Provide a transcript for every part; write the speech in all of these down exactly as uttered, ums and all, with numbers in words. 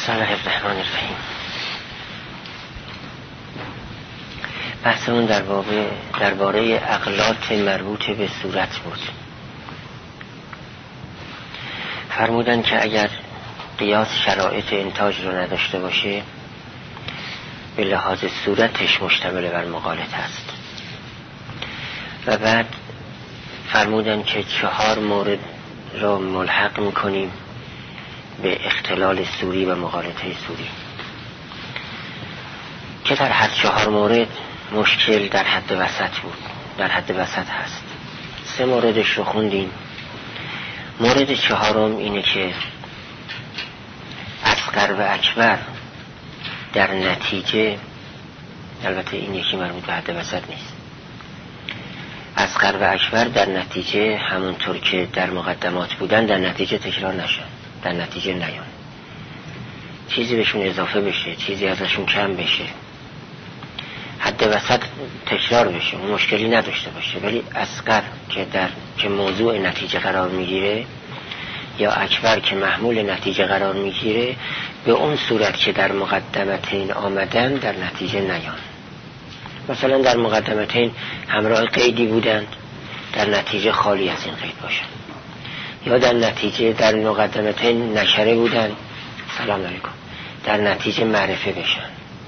بسم الله الرحمن الرحیم. بحثمون در واقع درباره اغلاط مربوط به صورت بود. فرمودن که اگر قیاس شرایط انتاج رو نداشته باشه به لحاظ صورتش مشتمل بر مغالطه است. و بعد فرمودن که چهار مورد را ملحق میکنیم به اختلال صوری و مغالطه صوری که در هر چهار مورد مشکل در حد وسط بود، در حد وسط هست. سه موردش رو خوندیم. مورد چهارم اینه که اصغر و اکبر در نتیجه، البته این یکی مربوط به حد وسط نیست، اصغر و اکبر در نتیجه همونطور که در مقدمات بودن در نتیجه تکرار نشن، در نتیجه نیان، چیزی بهشون اضافه بشه، چیزی ازشون کم بشه، حد وسط تکرار بشه، اون مشکلی نداشته باشه. ولی اصغر که در که موضوع نتیجه قرار میگیره یا اکبر که محمول نتیجه قرار میگیره به اون صورت که در مقدمتین آمدن در نتیجه نیان. مثلا در مقدمتین همراه قیدی بودند، در نتیجه خالی از این قید باشن، یا در نتیجه در مقدمتین نکره بودند، سلام علیکم، در نتیجه معرفه بشن.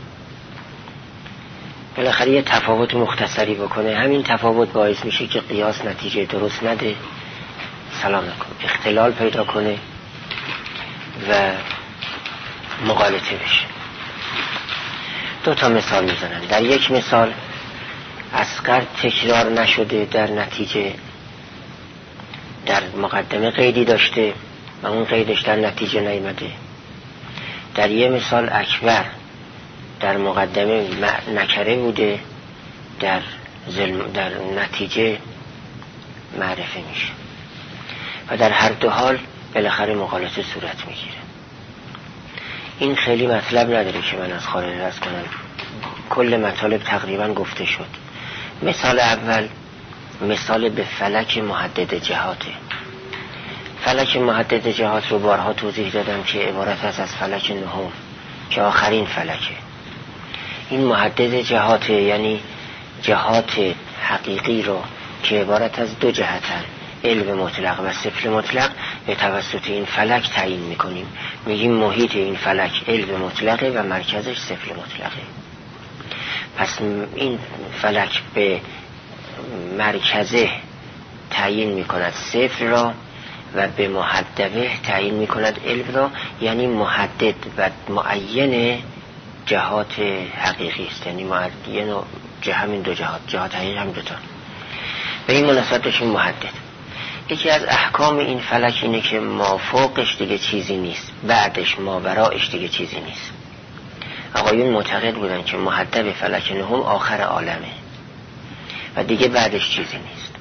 بالاخره یه تفاوت مختصری بکنه، همین تفاوت باعث میشه که قیاس نتیجه درست نده، سلام علیکم، اختلال پیدا کنه و مغالطه بشه. دو تا مثال میزنن. در یک مثال اصغر تکرار نشده، در نتیجه در مقدمه قیدی داشته و اون قیدش در نتیجه نیامده. در یه مثال اکبر در مقدمه نکره بوده، در ظلم در نتیجه معرفه میشه و در هر دو حال بالاخره مغالطه صورت میگیره. این خیلی مطلب نداره که من از خارج رد کنم، کل مطالب تقریبا گفته شد. مثال اول مثال به فلک محدد جهاته. فلک محدد جهات رو بارها توضیح دادم که عبارت است از فلک نهم که آخرین فلکه. این محدد جهاته، یعنی جهات حقیقی رو که عبارت از دو جهتن، علم مطلق و صفر مطلق، به توسط این فلک تعیین میکنیم. میگیم محیط این فلک علم مطلقه و مرکزش صفر مطلقه. پس این فلک به مرکزه تعیین میکند صفر را و به محدبه تعیین میکند علم را، یعنی محدد و معین جهات حقیقی است، یعنی معین و جه همین دو جهات، جهات حقیقی هم دوتا. به این مناسبتشون محدد. یکی از احکام این فلک اینه که ما فوقش دیگه چیزی نیست، بعدش ما ورایش دیگه چیزی نیست. آقایون معتقد بودن که محدب فلک نهم آخر عالمه و دیگه بعدش چیزی نیست.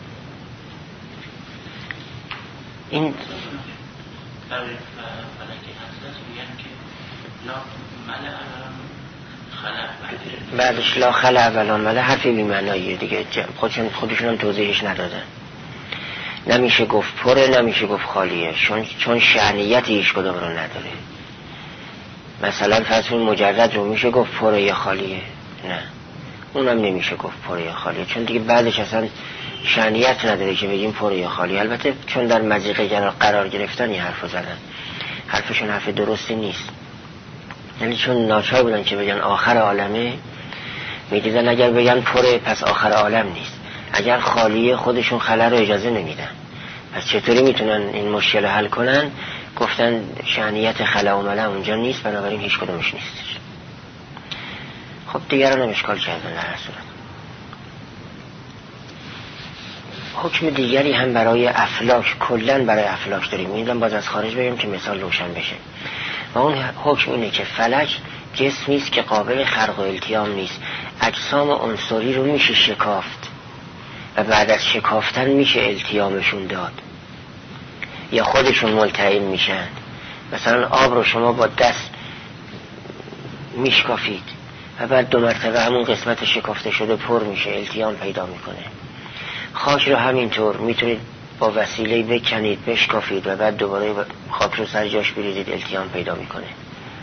این بعدش لا خلع ولا ملع حرفی بی معناییه دیگه، خودشون خودشون هم توضیحش ندادن. نمیشه گفت پره، نمیشه گفت خالیه، چون چون شأنیتی هیچ کدوم رو نداره. مثلا فرض کنید مجرد رو میشه گفت پره یا خالیه؟ نه، اونم نمیشه گفت پره یا خالیه، چون دیگه بعدش اصلا شأنیت نداره که بگیم پره یا خالیه. البته چون در مضیقه قرار گرفتن این حرفو زدن، حرفشون حرف درستی نیست. یعنی چون ناچار بودن که بگن آخر عالمه، میدیدن اگر بگن پره پس آخر عالم نیست، اگر خالیه خودشون خلا رو اجازه نمیدن. پس چطوری میتونن این مشکل حل کنن؟ گفتن شأنیت خلا و ملع اونجا نیست، بنابراین هیچ کدومش نیستش. خب دیگران هم اشکال کردن. در هر صورت حکم دیگری هم برای افلاک، کلن برای افلاک داریم. میدونم باز از خارج بگیم که مثال روشن بشه. و اون حکم اینه که فلک جسمی است که قابل خرق و التیام نیست. اجسام عنصری رو میشه شکافت و بعد از شکافتن میشه التیامشون داد یا خودشون ملتئم میشن. مثلا آب رو شما با دست میشکافید و بعد دو مرتبه همون قسمت شکافته شده پر میشه، التیام پیدا میکنه. خاک رو همینطور میتونید با وسیله بکنید، بشکافید و بعد دوباره خاک رو سر جاش بریزید، التیام پیدا میکنه.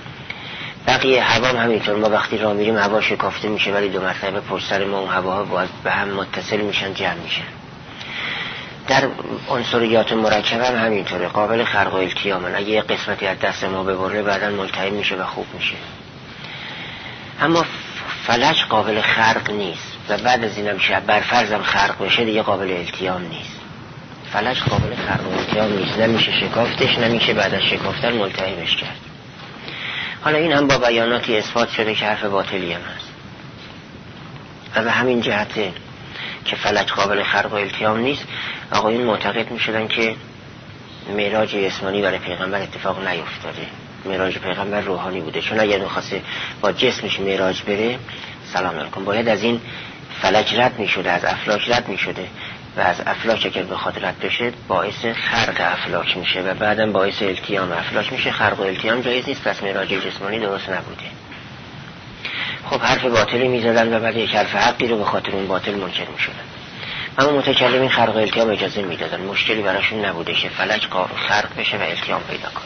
بقیه هوا همینطور، ما وقتی راه میریم هوا شکافته میشه ولی دو مرتبه پشت سر ما اون هواها باید به هم متصل میشن، جمع میشن. در عنصریات مرکب هم همینطوره، قابل خرق و التیامن. اگه یه قسمتی از دست ما ببره بعداً ملتهب میشه و خوب میشه. اما فلج قابل خرق نیست و بعد از اینم شب بر فرضم خرق بشه دیگه قابل التیام نیست. فلج قابل خرق و التیام نیست، نمیشه شکافتش، نمیشه بعد از شکافتن ملتهبش کرد. حالا این هم با بیاناتی اثبات شده که حرف باطلی هم هست. و به همین جهته که فلج قابل خرق و التیام نیست، آقایون معتقد میشدن که معراج جسمانی برای پیغمبر اتفاق نیفتاده، معراج پیغمبر روحانی بوده. چون اگر می‌خواسته با جسمش معراج بره، سلام علیکم، باید از این فلج رد میشده، از افلاک رد میشده و از افلاک اگر بخواد رد بشه باعث خرق افلاک میشه و بعدم باعث التیام افلاک میشه. خرق و التیام جایز نیست، پس معراج جسمانی درست نبوده. خب حرف باطلی میزدن و بعد یک حرف حقی رو به خاطر اون باطل منکر میشدن. اما متکلمین خرق و التیام اجازه میدادن، مشکلی براشون نبوده که فلج خرق بشه و التیام پیدا کنه.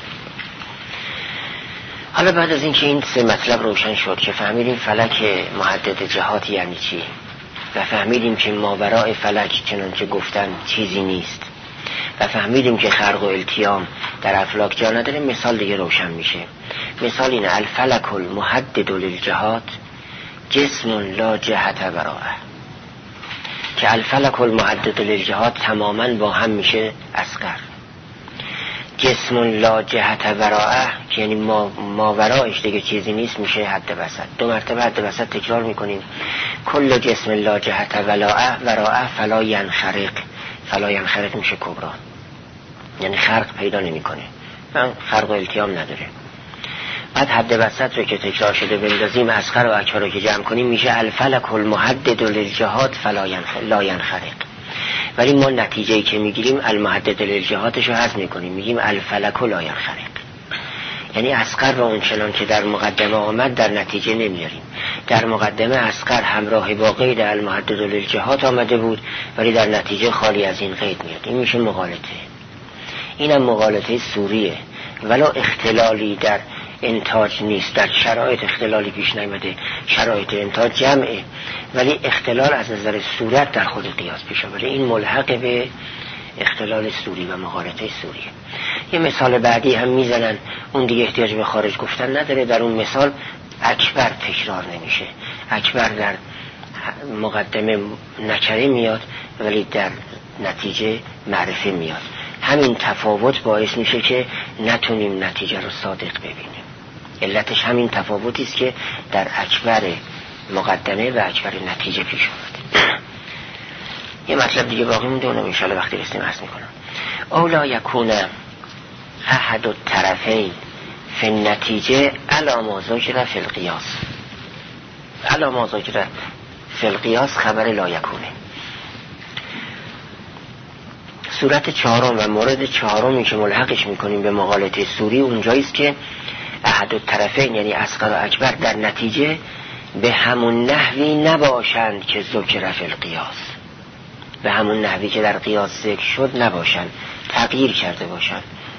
حالا بعد از اینکه این سه مطلب روشن شد که فهمیدیم فلک محدد جهات یعنی چی و فهمیدیم که ماوراء فلک چنانچه گفتن چیزی نیست و فهمیدیم که خرق و التیام در افلاک جا نداره، مثال دیگه روشن میشه. مثال اینه: الفلک المحدد للجهات جسم لا جهت وراءه. که الفلک المحدد للجهات تماما با هم میشه اصغر. جسم لا جهت وراءه که یعنی ما ماورایش دیگه چیزی نیست، میشه حد وسط. دو مرتبه حد وسط تکرار میکنیم. کل جسم لا جهت وراءه وراءه فلا ینخرق. فلا ینخرق میشه کبرا، یعنی خرق پیدا نمیکنه، من خرق و التیام نداره. بعد حد وسط رو که تکرار شده بندازیم، اصغر و اکبر رو که جمع کنیم میشه الفلک المحدد للجهات فلا ینخرق. ولی ما نتیجه‌ای که میگیریم المحدد للجهاتش رو حذف میکنیم، میگیم الفلک لا ینخرق. یعنی اصغر رو اونچنان که در مقدمه آمد در نتیجه نمیاریم. در مقدمه اصغر همراه با قید المحدد للجهات آمده بود ولی در نتیجه خالی از این قید میاد. این میشه مغالطه. اینم مغالطه سوریه، ولا اختلالی در انتاج نیست، در شرایط اختلالی پیش نیامده، شرایط انتاج جمعه، ولی اختلال از نظر صورت در خود قیاس پیش آمده. این ملحق به اختلال سوری و مغالطه سوریه. یه مثال بعدی هم میزنن، اون دیگه احتیاج به خارج گفتن نداره. در اون مثال اکبر تکرار نمیشه، اکبر در مقدمه نکره میاد ولی در نتیجه معرفه میاد. همین تفاوت باعث میشه که نتونیم نتیجه رو صادق ببینیم. علتش همین تفاوتی است که در اکبر مقدمه و اکبر نتیجه پیش اومده. یه مطلب دیگه باقی مونده، اونم انشاءالله وقتی رسیم عرض میکنم. اولا یکون احد الطرفین فی النتیجه علی ما ذکر فی القیاس. علی ما ذکر فی القیاس خبر لا یکونه. صورت چهارم و مورد چهارمی که ملحقش میکنیم به مغالطه سوری اونجاییست که احد الطرفین یعنی اصغر و اکبر در نتیجه به همون نحوی نباشند که ذکر فی القیاس، به همون نحوی که در قیاس ذکر شد نباشند، تغییر کرده باشند.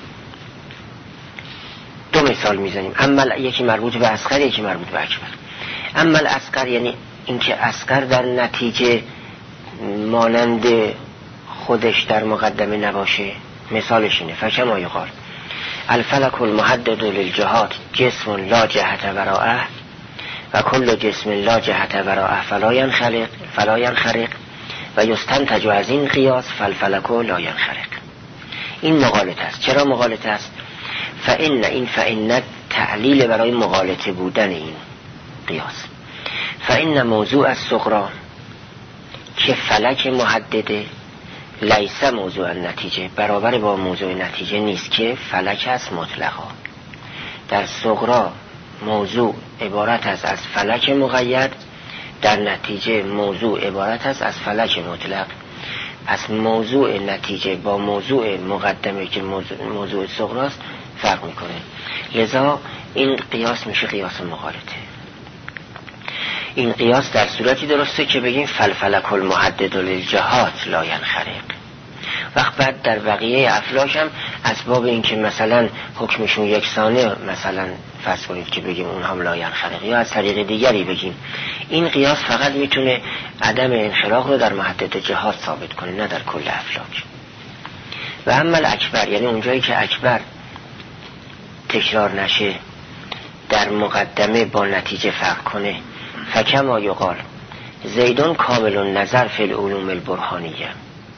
دو مثال میزنیم، اما یکی مربوط به اصغر یکی مربوط به اکبر. اما اصغر یعنی اینکه اصغر در نتیجه مانند خودش در مقدمه نباشه. مثالش اینه: فکما یقال الفلک المحدد للجهات جسم لا جهت وراءه و کل جسم لا جهت وراءه فلا ینخرق فلا ینخرق و یستنتج از این قیاس فالفلک لا ینخرق. این مغالطه است. چرا مغالطه است؟ فإن این فإن تعلیل برای مغالطه بودن این قیاس. فإن موضوع الصغرا که فلک محدده لیس موضوع نتیجه، برابر با موضوع نتیجه نیست که فلک است مطلقا. در صغرا موضوع عبارت است از فلک مقید، در نتیجه موضوع عبارت است از فلک مطلق. پس موضوع نتیجه با موضوع مقدمه که موضوع, موضوع صغراست فرق میکنه. لذا این قیاس میشه قیاس مغالطه. این قیاس در صورتی درسته که بگیم فالفلک المحدد للجهات لا ینخرق. وقت بعد در بقیه افلاک هم اسباب این که مثلا حکمشون یکسانه مثلا فرض کنید که بگیم اون هم لا ینخرق، یا از طریق دیگری بگیم، این قیاس فقط میتونه عدم انخراق رو در محدد جهات ثابت کنه، نه در کل افلاک. و اما اکبر، یعنی اونجایی که اکبر تکرار نشه، در مقدمه با نتیجه فرق کنه، فکما یقال زیدون کامل النظر فی العلوم البرهانیه،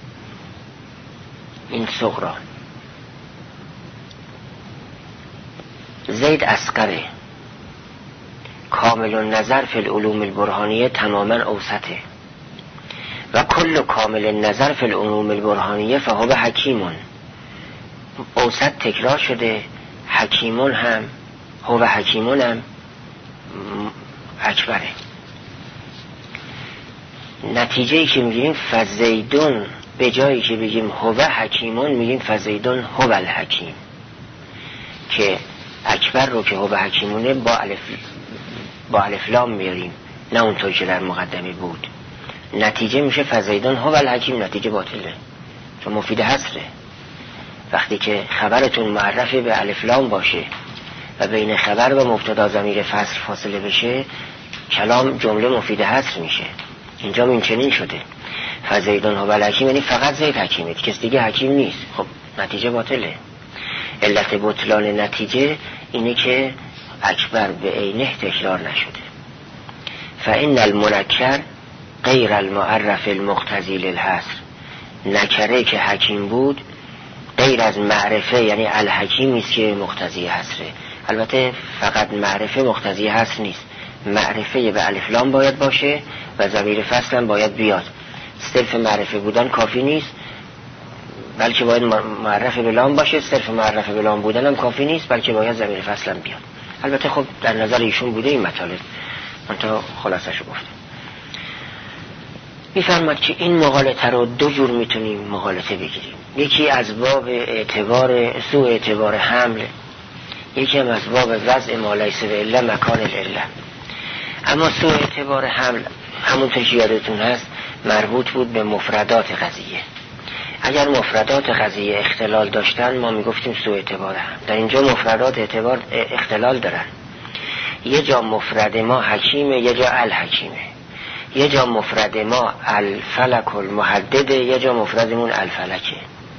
این صغرا، زید اصغره، کامل النظر فی العلوم البرهانیه تماما اوسطه، و کل کامل النظر فی العلوم البرهانیه فهو حکیمون، اوسط تکرار شده، حکیمون هم هو حکیمون هم اکبره. نتیجه ای که میگیریم فزیدون، به جایی که بگیم هو حکیمون میگیم فزیدون هو الحکیم، که اکبر رو که هو حکیمونه با الف با الف لام میاریم، نه اونطور که در مقدمه بود. نتیجه میشه فزیدون هو الحکیم، نتیجه باطله چون مفید حصره. وقتی که خبرتون معرف به الف لام باشه و بین خبر و مبتدا ضمیر فصل فاصله بشه، کلام جمله مفید حصر میشه. اینجا این چنین شده، فزیدون هو الحکیم یعنی فقط زید حکیمه، کس دیگه حکیم نیست. خب نتیجه باطله. علت بطلان نتیجه اینه که اکبر به عینه تکرار نشده. فإن المنکر غیر المعرف المقتضی للحصر، نکره که حکیم بود غیر از معرفه یعنی الحکیمی است که مقتضی حصره. البته فقط معرفه مقتضی حصر نیست، معرفه به الف لام باید باشه و ضمیر فصل هم باید بیاد. صرف معرفه بودن کافی نیست، بلکه باید معرفه به لام باشه. صرف معرفه به لام بودن هم کافی نیست، بلکه باید ضمیر فصل هم بیاد. البته خب در نظر ایشون بوده این مطالب، من تا خلاصش رو گفتم. میفرماد که این مغالطه رو دو جور میتونیم مغالطه بگیریم، یکی از باب اعتبار سوء اعتبار حمل، یکی هم از باب وضع ما لیس بعله مکان العله. اما سوء اعتبار حمل همونطور که یادتون هست مربوط بود به مفردات قضیه. اگر مفردات قضیه اختلال داشتن ما میگفتیم سوء اعتبار حمل. در اینجا مفردات اعتبار اختلال دارن، یه جا مفرد ما حکیمه، یه جا الحکیمه، یه جا مفرد ما الفلک المحدده، یه جا مفردمون الفلکه.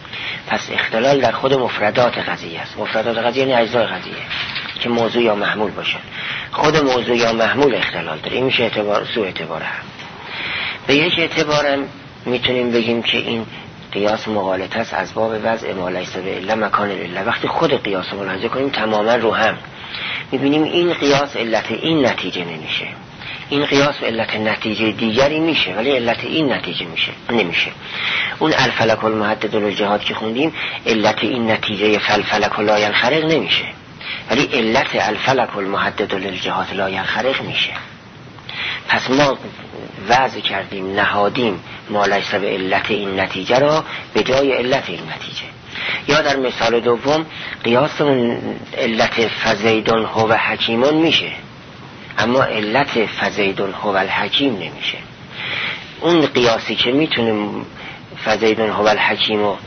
پس اختلال در خود مفردات قضیه است. مفردات قضیه یعنی اجزای قضیه که موضوع یا محمول باشن. خود موضوع یا محمول اختلال داره، این میشه اعتبار سوء اعتبار هم. به یک اعتبارم میتونیم بگیم که این قیاس مغالطه است از باب وضع ما لیس بعله مکان العله. وقتی خود قیاس رو ملاحظه کنیم تماما رو هم میبینیم این قیاس علت این نتیجه نمیشه، این قیاس علت نتیجه دیگری میشه ولی علت این نتیجه میشه نمیشه. اون الفلک المحدد للجهات که خوندیم علت این نتیجه فالفلک لا ینخرق نمیشه، ولی علت الفلک المحدد للجهات لا ینخرق میشه. پس ما وضع کردیم، نهادیم ما لیس به علت این نتیجه را به جای علت این نتیجه. یا در مثال دوم قیاسمون علت فزیدون هو حکیمون میشه، اما علت فزیدون هو الحکیم نمیشه. اون قیاسی که میتونه فزیدون هو الحکیم رو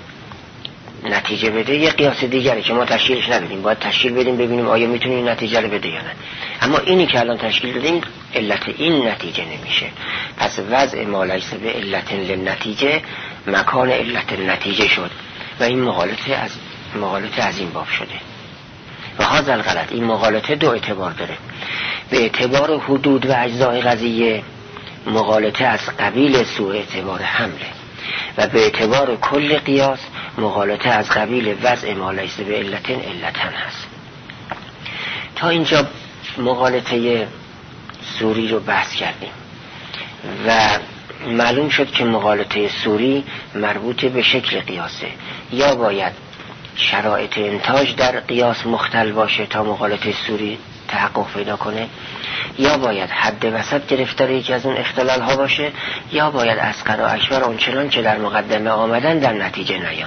نتیجه بده یه قیاس دیگره که ما تشکیلش ندادیم، باید تشکیل بدیم ببینیم آیا میتونه این نتیجه رو بده یا نه. اما اینی که الان تشکیل دادیم علت این نتیجه نمیشه. پس وضع ما لیس به علت للنتیجه مکان علت النتیجه شد و این مغالطه از مغالطه از این باب شده. و هذا الغلط، این مغالطه دو اعتبار داره. به اعتبار حدود و اجزای قضیه مغالطه از قبیل سوء اعتبار حمله، و به اعتبار کل قیاس مغالطه از قبیل وضع ما لیس به علتن علتن هست. تا اینجا مغالطه سوری رو بحث کردیم و معلوم شد که مغالطه سوری مربوط به شکل قیاسه. یا باید شرایط انتاج در قیاس مختل باشه تا مغالطه سوری تحقق پیدا کنه، یا باید حد وسط گرفتار یکی از اون اختلال ها باشه، یا باید اصغر و اکبر اونچنان که در مقدمه آمدن در نتیجه نیان.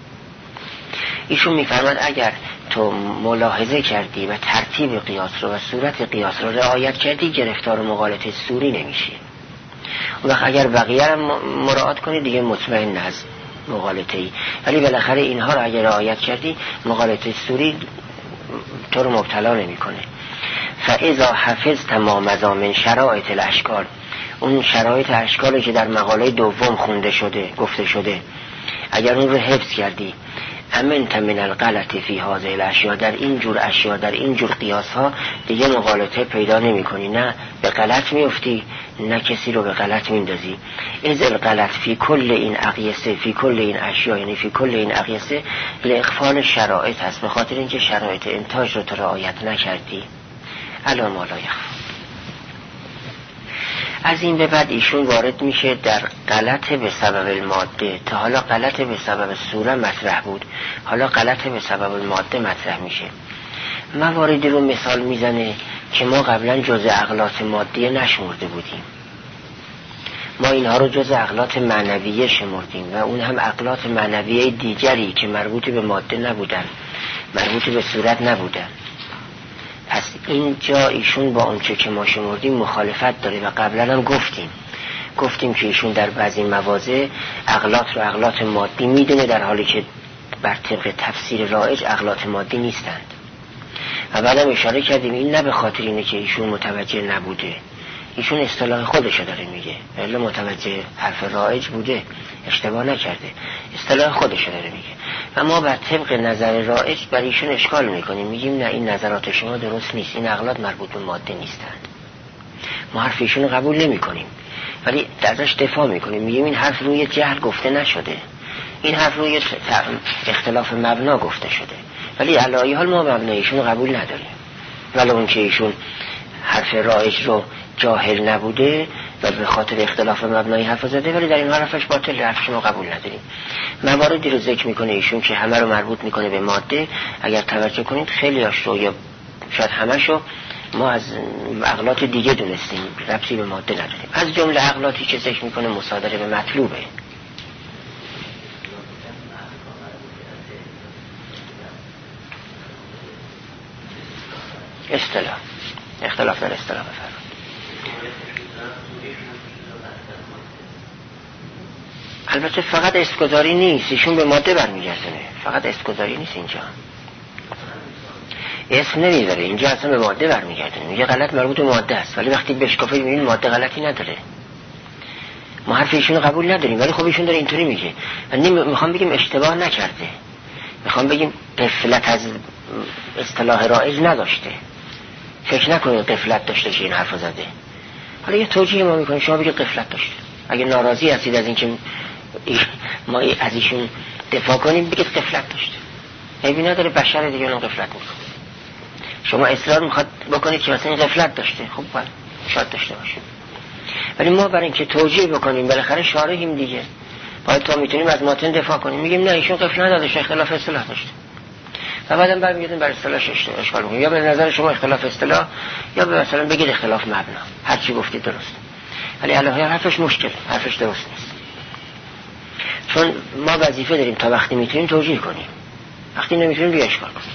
ایشون میفرماد اگر تو ملاحظه کردی و ترتیب قیاس رو و صورت قیاس رو رعایت کردی گرفتار مغالطه سوری نمیشی. و اگر بقیه رو مراعات کنی دیگه مطمئن از مغالطه‌ای، ولی بالاخره اینها رو اگر رعایت کردی مغالطه سوری تو رو مبتلا نمی‌کنه. فاذا حفظت ما مضامن شرایط الاشکال، اون شرایط اشکالی که در مقاله دوم خونده شده گفته شده، اگر اون رو حفظ کردی، امنت من الغلط فی هذه الاشیاء، در این جور اشیاء در این جور قیاس ها دیگه مغالطه پیدا نمی کنی، نه به غلط میفتی نه کسی رو به غلط میندازی. از الغلط فی کل این اقیسه، فی کل این اشیاء، یعنی فی کل این اقیسه لاغفال شرایط هست، به خاطر اینکه شرایط انتاج رو تو رعایت نکردی. الا ما لا یخفی. از این به بعد ایشون وارد میشه در غلط به سبب الماده. تا حالا غلط به سبب سوره مطرح بود، حالا غلط به سبب الماده مطرح میشه. مواردی رو مثال میزنه که ما قبلا جزء اغلاط مادیه نشمرده بودیم، ما اینها رو جزء اغلاط معنویه شمردیم و اون هم اغلاط معنویه دیگری که مربوط به ماده نبودن، مربوط به صورت نبودن. پس اینجا ایشون با اونچه که ما شمردیم مخالفت داره و قبلا هم گفتیم گفتیم که ایشون در بعضی مواضع اغلاط رو اغلاط مادی میدونه، در حالی که بر طبق تفسیر رایج اغلاط مادی نیستند. و بعدم اشاره کردیم این نه به خاطر اینه که ایشون متوجه نبوده، ایشون اصطلاح خودشو داره میگه، ولی متوجه حرف رایج بوده، اشتباه نکرده، اصطلاح خودشو داره میگه و ما بر طبق نظر رایج بر ایشون اشکال میکنیم، میگیم نه این نظرات شما درست نیست، این اغلاط مربوط به ماده نیستند. ما حرف ایشون رو قبول نمیکنیم ولی درش دفاع میکنیم، میگیم این حرف روی جهل گفته نشده، این حرف روی اختلاف مبنا گفته شده، ولی علایه حال ما مبنای ایشون رو قبول نداریم، ولی اون که ایشون حرف رایج رو جاهل نبوده و به خاطر اختلاف مبنایی حرف زده، ولی در این حرفش باطل، حرفش ما قبول نداریم. مواردی رو ذکر میکنه ایشون که همه رو مربوط میکنه به ماده. اگر توجه کنید خیلی هاش رو یا شاید همشو ما از اغلاط دیگه دونستیم، ربطی به ماده نداریم. از جمله اغلاطی که ذکر میکنه مصادره به مطلوبه. اصطلاح اختلاف در اصطلاح بفرمایید. البته فقط استگذاری نیست، ایشون به ماده برمیگردونه، فقط استگذاری نیست، اینجا اسم نمیذاره، اینجا اصلا به ماده برمیگردونه، میگه غلط مربوط به ماده است، ولی وقتی بشکافه میبینید ماده غلطی نداره. ما حرف ایشون رو قبول نداریم ولی خب ایشون داره اینطوری میگه و میخوام بگیم اشتباه نکرده، میخوام بگیم غفلت از اصطلاح رایج نداشته، فکر نکنید غفلت داشته که این حرف زده. حالا یه توجیه ما میکنیم، شما بگید غفلت داشته، اگه ناراضی هستید از اینکه ما از ایشون دفاع کنیم بگید غفلت داشته، عیبی نداره، بشر دیگه اون غفلت میکنه. شما اصرار میخواد بکنید که مثلا این غفلت داشته، خب باید شاید داشته باشه، ولی ما برای اینکه توجیه بکنیم بالاخره شارحیم دیگه، باید تا میتونیم از متن دفاع کنیم، میگیم نه ایشون غفلت نداشته، اختلاف اصطلاح داشته و بعدم برمیگردیم بر اصطلاحش اشکال میکنیم، یا به نظر شما اختلاف اصطلاح یا به مثلا بگید اختلاف مبنا، هر چی گفتید درست، ولی الهی حرفش مشکل، حرفش درست نیست. چون ما وظیفه داریم تا وقتی میتونیم توجیه کنیم، وقتی نمیتونیم بیا اشکال کنیم.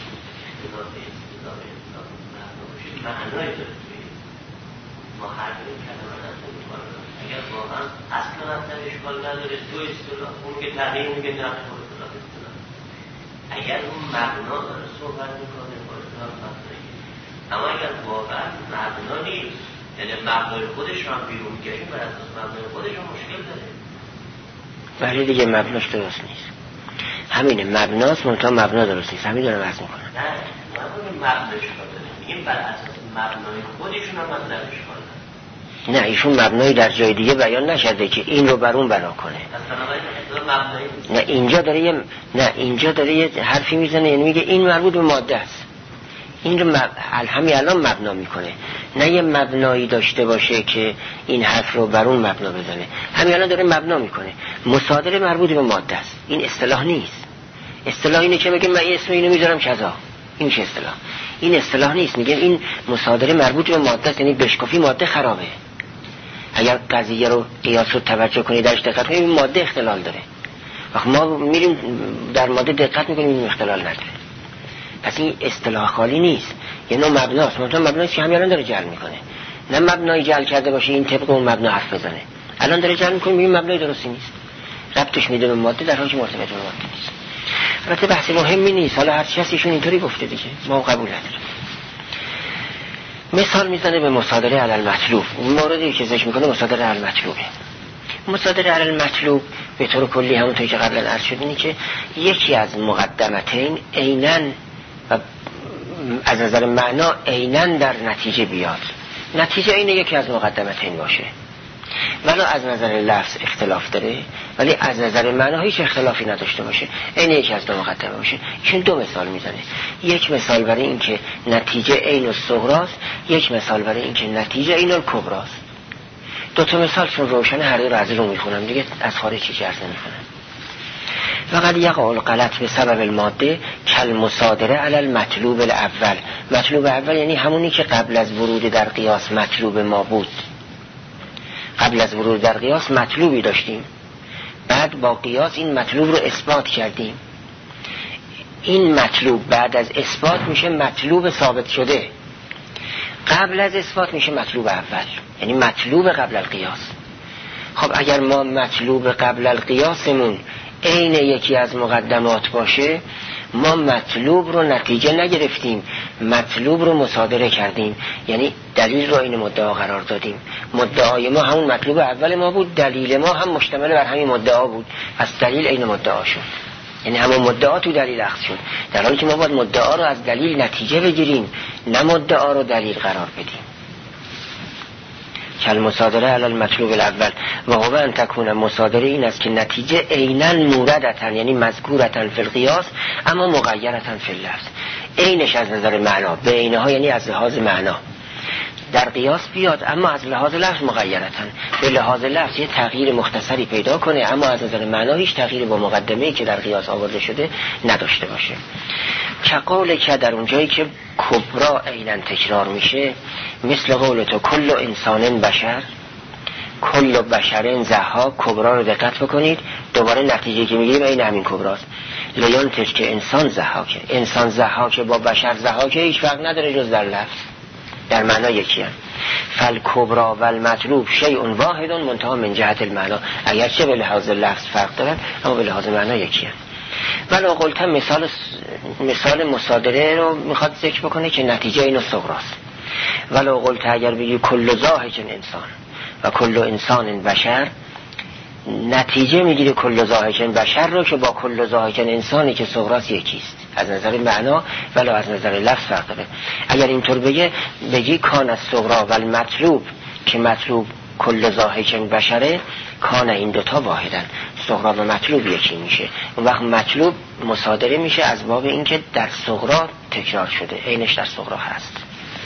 ما هر دو کلمه اگر واقعا اصلا اصلا اشکال نداره تو اصطلاح اون که تغییر میگه نه اصطلاح اصطلاح، اگر اون مبنا داره صحبت میکنه با اصطلاح مبنایی، اما اگر واقعا مبنا نیست، یعنی مبنای خودش رو هم بیرون گریم بر اساس مبنای خودش هم مشکل داره، ولی دیگه مبناش درست نیست، همینه مبناست منتها مبنا درست نیست، همین داره بحث میکنه. نه نمیگیم مبناش داره، میگیم بر اساس مبنای خودشون هم مطلبش کنه. نه ایشون مبنایی در جای دیگه بیان نشده که این رو بر اون بنا کنه. نه اینجا داره یه نه اینجا داره یه حرفی میزنه، یعنی میگه این مربوط به ماده است، این رو مب... همین الان مبنا میکنه، نه یه مبنایی داشته باشه که این حرف رو بر اون مبنا بزنه، همین الان داره مبنا میکنه. مصادره مربوط به ماده است، این اصطلاح نیست. اصطلاح اینه که میگه من اسم اینو میذارم کذا، این چه اصطلاح؟ این اصطلاح نیست، میگه این مصادره مربوط به ماده است، یعنی بشکافی ماده خرابه. اگر قضیه رو قیاس رو توجه کنید درش دقت کنید این ماده اختلال داره، وقت ما میریم در ماده دقت میکنیم این اختلال نداره، پس این اصطلاح خالی نیست، یه نوع مبناست، منتها مبناست که همین الان داره جعل میکنه، نه مبنایی جعل کرده باشه این طبق اون مبنا حرف بزنه، الان داره جعل میکنه، میگه مبنای درستی نیست. ربطش میده به ماده در حالی که مرتبط به ماده نیست. البته بحث مهمی نیست، حالا هر کسیشون اینطوری گفته دیگه، ما قبول نداریم. مثال میزنه به مصادره علی المطلوب. موردی که ذکر میکنه مصادره علی المطلوبه. مصادره علی المطلوب به طور کلی همونطوری که قبلا عرض شد اینه که یکی از مقدمتین عیناً و از نظر معنا عیناً در نتیجه بیاد. نتیجه اینه یکی از مقدمتین باشه، ولی از نظر لفظ اختلاف داره، ولی از نظر معنا هیچ اختلافی نداشته باشه، این یکی از دو مقدمه باشه. ایشون دو مثال میزنه، یک مثال برای این که نتیجه عین الصغراست، یک مثال برای این که نتیجه عین الکبراست. دو تا مثال چون روشنه هر دو رو از رو میخونم دیگه، از خارج چیزی عرض نمیکنم. فقط یقع الغلط به سبب الماده کالمصادره علی المطلوب الاول. مطلوب اول یعنی همونی که قبل از ورود در قیاس مطلوب ما بود. قبل از ورود در قیاس مطلوبی داشتیم، بعد با قیاس این مطلوب رو اثبات کردیم. این مطلوب بعد از اثبات میشه مطلوب ثابت شده، قبل از اثبات میشه مطلوب اول، یعنی مطلوب قبل القیاس. خب اگر ما مطلوب قبل القیاسمون عین یکی از مقدمات باشه، ما مطلوب رو نتیجه نگرفتیم، مطلوب رو مصادره کردیم، یعنی دلیل رو این مدعا قرار دادیم. مدعای ما همون مطلوب اول ما بود، دلیل ما هم مشتمل بر همین مدعا بود، پس دلیل این مدعا شد، یعنی همون مدعا تو دلیل اخذ شد، در حالی که ما باید مدعا رو از دلیل نتیجه بگیریم، نه مدعا رو دلیل قرار بدیم. کل مصادره علی المطلوب الاول و هو ان تکون مصادره این است که نتیجه عیناً موردتاً یعنی مذکورتاً فی القیاس اما مغیرتاً فی اللفظ. عینش از نظر معنا، به عینها یعنی از لحاظ معنا در قیاس بیاد، اما از لحاظ لفظ مغیرتاً، به لحاظ لفظ یه تغییر مختصری پیدا کنه، اما از نظر معنا هیچ تغییری با مقدمه‌ای که در قیاس آورده شده نداشته باشه. که قول که در اونجایی که کبرا عیناً تکرار میشه، مثل قول تو کل انسان بشر، کل بشر زها، کبرا رو دقت بکنید، دوباره نتیجه که میگیریم این همین کبراست. لیان تش که انسان زهاکه، انسان زهاکه با بشر زهاکه هیچ فرق نداره جز در لفظ، در معنا یکی هم. فل کبرا و المطلوب شیء واحد منتهی من جهت المعنا، اگرچه به لحاظ لفظ فرق دارن اما به لحاظ معنا یکی هم. ولی قلتم مثال مثال مصادره رو میخواد ذکر بکنه که نتیجه اینو صغراست. ولی قلت اگر بگی کل زاهج انسان و کل انسان بشر، نتیجه میگیره کل زاهج بشر رو که با کل زاهج انسانی که صغراست یکیست از نظر معنا، ولی از نظر لفظ فرق داره. اگر اینطور بگه بگی کان الصغرا و المطلوب که مطلوب کل زاهج بشره، کان این دوتا واحدن، صغرا و مطلوب یکی میشه. اون وقت مطلوب مصادره میشه از باب اینکه در صغرا تکرار شده، عینش در صغرا هست.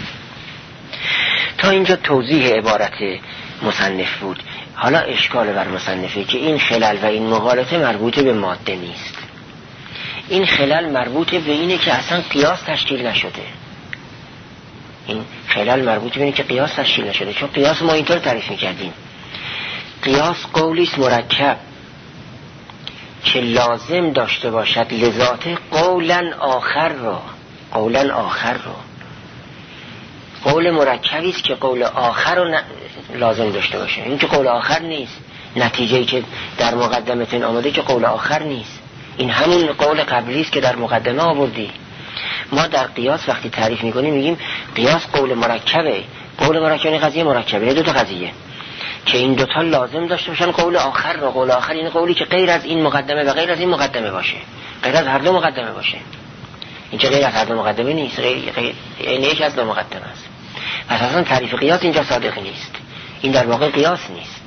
تا اینجا توضیح عبارت مصنف بود. حالا اشکال بر مصنفه که این خلل و این مغالطه مربوط به ماده نیست، این خلل مربوط به اینه که اصلا قیاس تشکیل نشده. این خلل مربوط به اینه که قیاس تشکیل نشده، چون قیاس ما اینطور تعریف میکردیم، قیاس قولیست مرکب که لازم داشته باشد لذات قولا آخر را، قولا آخر را قول مرکبی است که قول آخر رو لازم داشته باشه. این که قول آخر نیست، نتیجه‌ای که در مقدمتون آمده که قول آخر نیست، این همون قول قبلی است که در مقدمه آوردی. ما در قیاس وقتی تعریف میکنیم میگیم قیاس قول مرکبه. قول مرکبه قضیه مرکبه، دو تا قضیه که این دوتا لازم داشته باشن قول آخر را. قول آخر این قولی که غیر از این مقدمه و غیر از این مقدمه باشه، غیر از هر دو مقدمه باشه. این که غیر از هر دو مقدمه نیست، غیر غیر این یک از دو مقدمه است. پس اصلا تعریف قیاس اینجا صادق نیست، این در واقع قیاس نیست.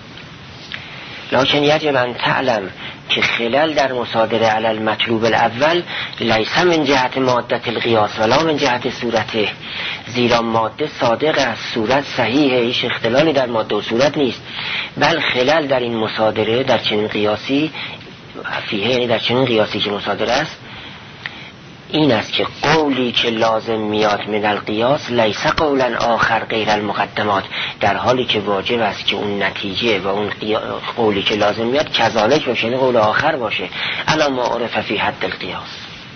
لکن یجب ان تعلم که خلل در مصادره علی المطلوب الاول لیس من جهت مادت القیاس ولا من جهت صورته، زیرا ماده صادق از صورت صحیحه، هیچ اختلالی در ماده و صورت نیست، بل خلل در این مصادره در چنین قیاسی فیه، یعنی در چنین قیاسی که مصادره است، این است که قولی که لازم میاد من القیاس لیس قولا آخر غیر المقدمات، در حالی که واجب است که اون نتیجه و اون قولی که لازم میاد کذالک باشه، یعنی قول آخر باشه، الا ما عرف فی حد القیاس.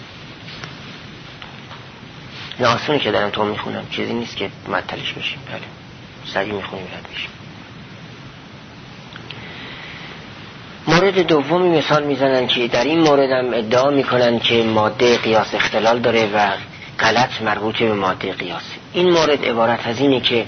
نه آسونی که دارم تو میخونم، چیزی نیست که معطلش بشیم، بله سریع میخونیم رد بشیم. مورد دومی مثال میزنن که در این مورد هم ادعا میکنن که ماده قیاس اختلال داره و غلط مربوط به ماده قیاس. این مورد عبارت از اینه که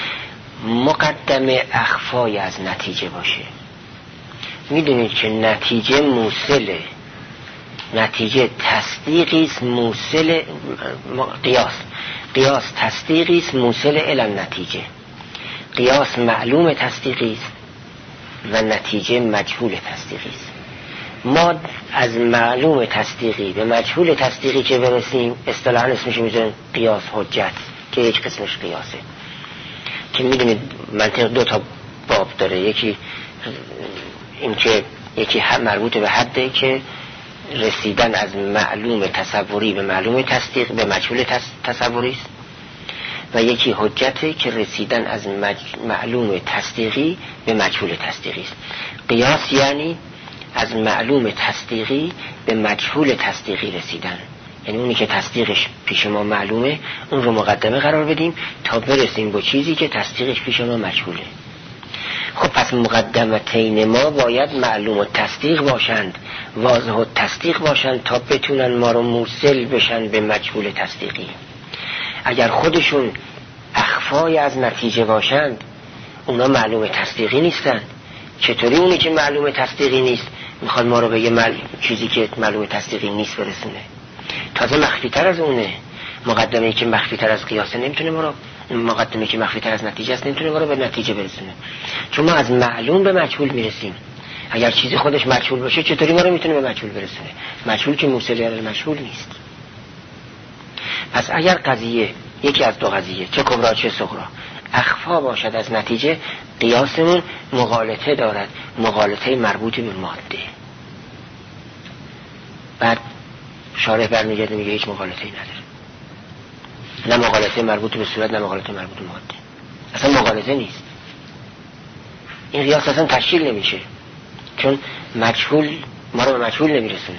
مقدمه اخفای از نتیجه باشه. میدونید که نتیجه موصله، نتیجه تصدیقی است موصل قیاس، قیاس تصدیقی است موصل الی نتیجه. قیاس معلوم تصدیقی است و نتیجه مجهول تصدیقی است. ما از معلوم تصدیقی به مجهول تصدیقی که برسیم اصطلاحاً اسمش میذاریم قیاس حجت که یک قسمش قیاسه، که میدونید منطق دو تا باب داره. یکی این که یکی هم مربوط به حده که رسیدن از معلوم تصوری به معلوم تصدیق به مجهول تصوری است، و یکی حجته که رسیدن از مج... معلوم تصدیقی به مجهول تصدیقی است. قیاس یعنی از معلوم تصدیقی به مجهول تصدیقی رسیدن، یعنی اونی که تصدیقش پیش ما معلومه اون رو مقدمه قرار بدیم تا برسیم به چیزی که تصدیقش پیش ما مجهوله. خب پس مقدمتین ما باید معلوم و تصدیق باشند، واضح و تصدیق باشند تا بتونن ما رو موصل بشن به مجهول تصدیقی. اگر خودشون اخفای از نتیجه باشند اونا معلوم تصدیقی نیستن. چطوری اونی که معلوم تصدیقی نیست میخواد ما رو به یه مل... چیزی که معلوم تصدیقی نیست برسونه؟ تازه مخفی تر از اونه. مقدمه‌ای که مخفی تر از قیاسه نمیتونه ما رو، مقدمه‌ای که مخفی تر از نتیجه است نمیتونه ما رو به نتیجه برسونه، چون ما از معلوم به مجهول میرسیم. اگر چیزی خودش مجهول باشه چطوری ما رو میتونه به مجهول برسونه؟ مجهول که موصل الی مجهول نیست. پس اگر قضیه یکی از دو قضیه چه کبرا چه صغرا اخفا باشد از نتیجه، قیاسمون مغالطه دارد، مغالطه مربوط به ماده. بعد شارح برمیگرده میگه هیچ مغالطه‌ای نداره، نه مغالطه مربوط به صورت نه مغالطه مربوط به ماده، اصلا مغالطه نیست. این قیاس اصلا تشکیل نمیشه چون مجهول ما رو به مجهول نمیرسونه.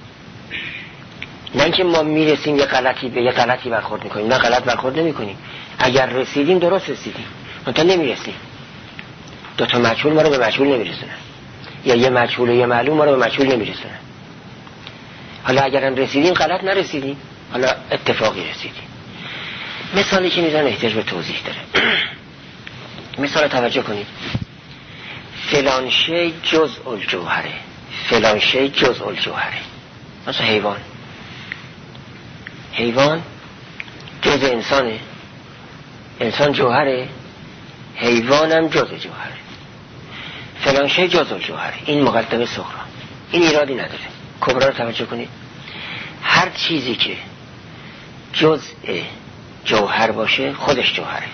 نه اینکه ما میرسیم یه غلطی به یه غلطی برخورد میکنیم، نه غلط برخورد نمیکنیم. اگر رسیدیم درست رسیدیم، منتها نمیرسیم. دو تا مجهول ما رو به مجهول نمیرسونه، یا یه مجهول و یه معلوم ما رو به مجهول نمیرسونه. حالا اگرم رسیدیم غلط نرسیدیم، حالا اتفاقی رسیدیم. مثالی که میزنم احتیاج به توضیح داره. مثال توجه کنید. فلان شی جزء الجوهره، فلان شی جزء الجوهره. مثلا حیوان، حیوان جزء انسانه، انسان جوهره، حیوانم جزء جوهره. فلان شی جزء الجوهره، این مقدمه صغرا، این ایرادی نداره. کبرا رو توجه کنید. هر چیزی که جزء جوهر باشه خودش جوهره.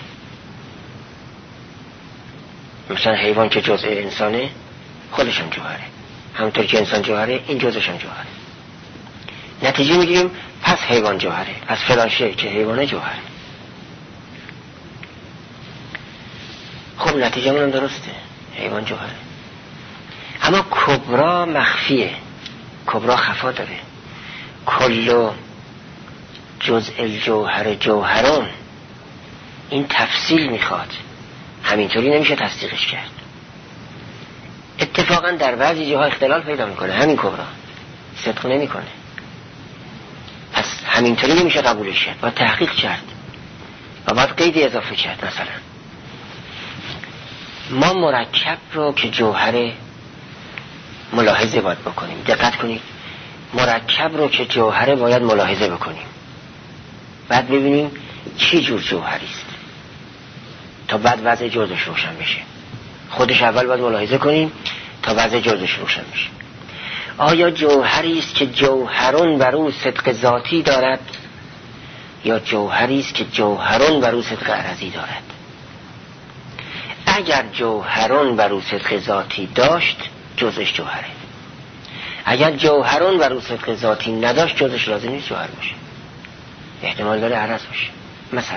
مثلا حیوان که جزء انسانه خودش هم جوهره، همونطور که انسان جوهره این جزءش هم جوهره. نتیجه میگیریم پس حیوان جوهره، پس فلان شی که حیوانه جوهره. خب نتیجه منم درسته، حیوان جوهره. اما کبرا مخفیه، کبرا خفا داره. کل جزء الجوهر جوهران، این تفصیل میخواد، همینطوری نمیشه تصدیقش کرد. اتفاقا در بعضی جاها اختلال پیدا میکنه، همین کبرا صدق نمیکنه، پس همینطوری نمیشه قبولش کرد، باید تحقیق کرد و باید قید اضافه کرد. مثلا ما مرکب رو که جوهره ملاحظه باید بکنیم. دقت کنید، مرکب رو که جوهره باید ملاحظه بکنیم، بعد ببینیم چی جور جوهری است تا بعد وضع جزش روشن بشه. خودش اول باید ملاحظه کنیم تا وضع جزش روشن بشه. آیا جوهری است که جوهرون بر او صدق ذاتی دارد یا جوهری است که جوهرون بر او صدق عرضی دارد؟ اگر جوهرون بر او صدق ذاتی داشت جزش جوهره، اگر جوهرون بر او صدق ذاتی نداشت جزش لازم نیست جوهر باشه، احتمال داره عرض باشه. مثلا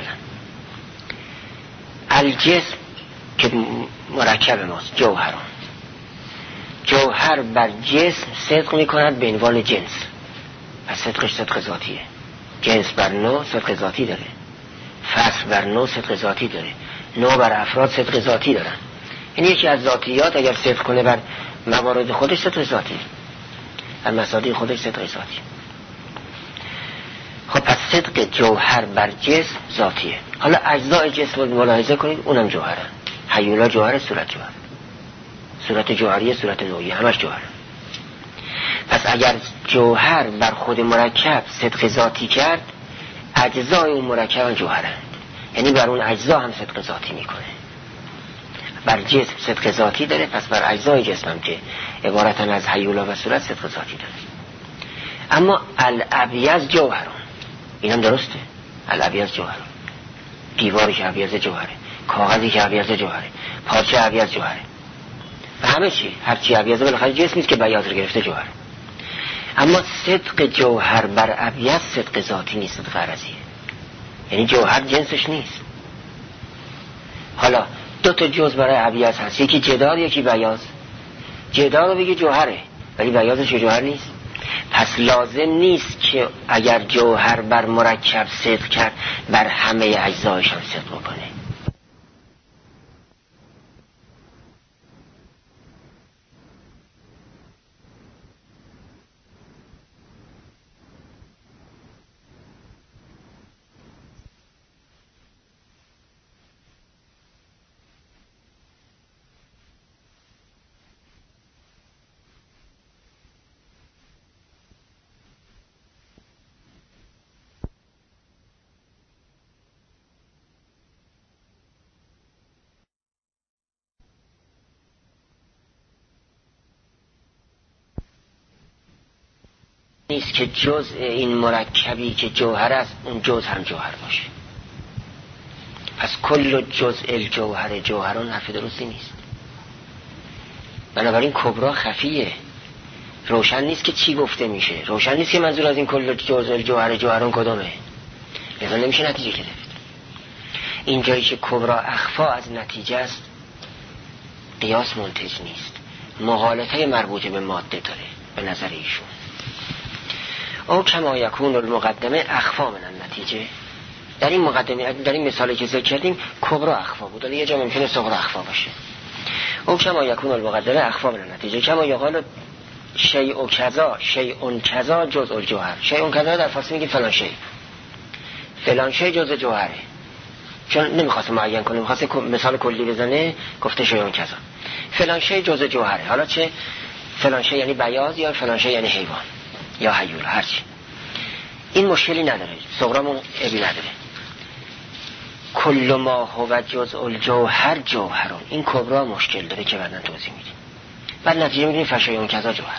الجسم که مرکب ماست، جوهران، جوهر بر جسم صدق میکند به عنوان جنس، پس صدقش صدق ذاتیه. جنس بر نوع صدق ذاتی داره، فصل بر نوع صدق ذاتی داره، نوع بر افراد صدق ذاتی دارن. این یکی از ذاتیات اگر صدق کنه بر موارد خودش صدق ذاتی، المصادیق خودش صدق ذاتی. خب پس صدق جوهر بر جسم ذاتیه. حالا اجزای جسم رو ملاحظه کنید، اونم جوهرن. هیولا جوهر، صورت جوهر، صورت جوهری، صورت نوعی، همش جوهر. پس اگر جوهر بر خود مرکب صدق ذاتی کرد، اجزای اون مرکب هم جوهرن، یعنی بر اون اجزا هم صدق ذاتی میکنه. بر جسم صدق ذاتی داره، پس بر اجزای جسم هم که عبارتن از هیولا و صورت صدق ذاتی داره. اما الابیض جوهرون، اینم درسته، الابیض جوهرون، دیواری که ابیض جوهره، کاغذی که ابیض جوهره، پارچه ابیض جوهره و همه چی، هر چی ابیضه بالاخره جسمی است که بیاض رو گرفته جوهر. اما صدق جوهر بر ابیض صدق ذاتی نیست، صدق عرضیه، یعنی جوهر جنسش نیست. حالا دو تا جز برای ابیض هست، یکی جدار یکی بیاض. جدار رو بگه جوهره ولی بیاضش جوهر نیست. پس لازم نیست که اگر جوهر بر مرکب صدق کرد بر همه اجزایش هم صدق کنه. نیست که جز این مرکبی که جوهر است اون جز هم جوهر باشه. پس کل جزء الجوهر جوهران حرف درستی نیست. بنابراین کبرا خفیه، روشن نیست که چی گفته میشه، روشن نیست که منظور از این کل جزء الجوهر جوهران کدومه، لذا نمیشه نتیجه گرفت. این جایی که کبرا اخفا از نتیجه است قیاس منتج نیست، مغالطه مربوطه به ماده داره به نظر ایشون. او کما یکون المقدمه اخفا من النتیجه. در این مقدمه، در این مثالی که ذکر کردیم کبرا اخفا بود، ولی یه جا ممکنه صغرا اخفا باشه. او کما یکون المقدمه اخفا من النتیجه کما یقال شیء کذا شیء کذا جزء الجوهر. شیء کذا در فارسی میگه فلان شیء، فلان شیء جزء جوهره، چون نمیخواسته معین کنه، میخواسته مثال کلی بزنه، گفته شیء کذا فلان شیء جزء جوهره. حالا چه فلان شیء یعنی بیاض یا فلان شیء یعنی حیوان یا حیول، هرچی، این مشکلی نداره، صغرامون ابی نداره. کل ما هو جزء الجوهر جوهرون، این کبرا مشکل داره که بعداً توضیح میدیم. بعد نتیجه میگیریم فشایون کذا جوهر.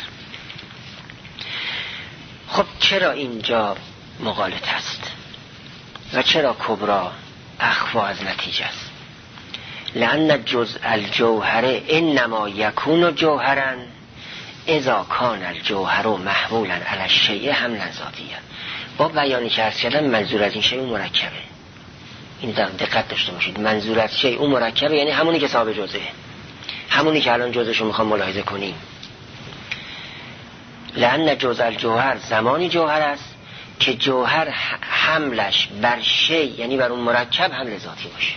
خب چرا اینجا مغالطه است و چرا کبرا اخفا از نتیجه است؟ لأن جزء الجوهر انما یکون جوهرا اذا کان الجوهر محمولا علی الشیء حملا ذاتیا. با بیانی که عرض کردم منظور از این شیء اون مرکبه، این دقت داشته باشید، منظور از شیء اون مرکبه یعنی همونی که صاحب جزئه، همونی که الان جزءشو میخوام ملاحظه کنیم. لأن جزء الجوهر زمانی جوهر است که جوهر حملش بر شیء یعنی بر اون مرکب حمل ذاتی باشه،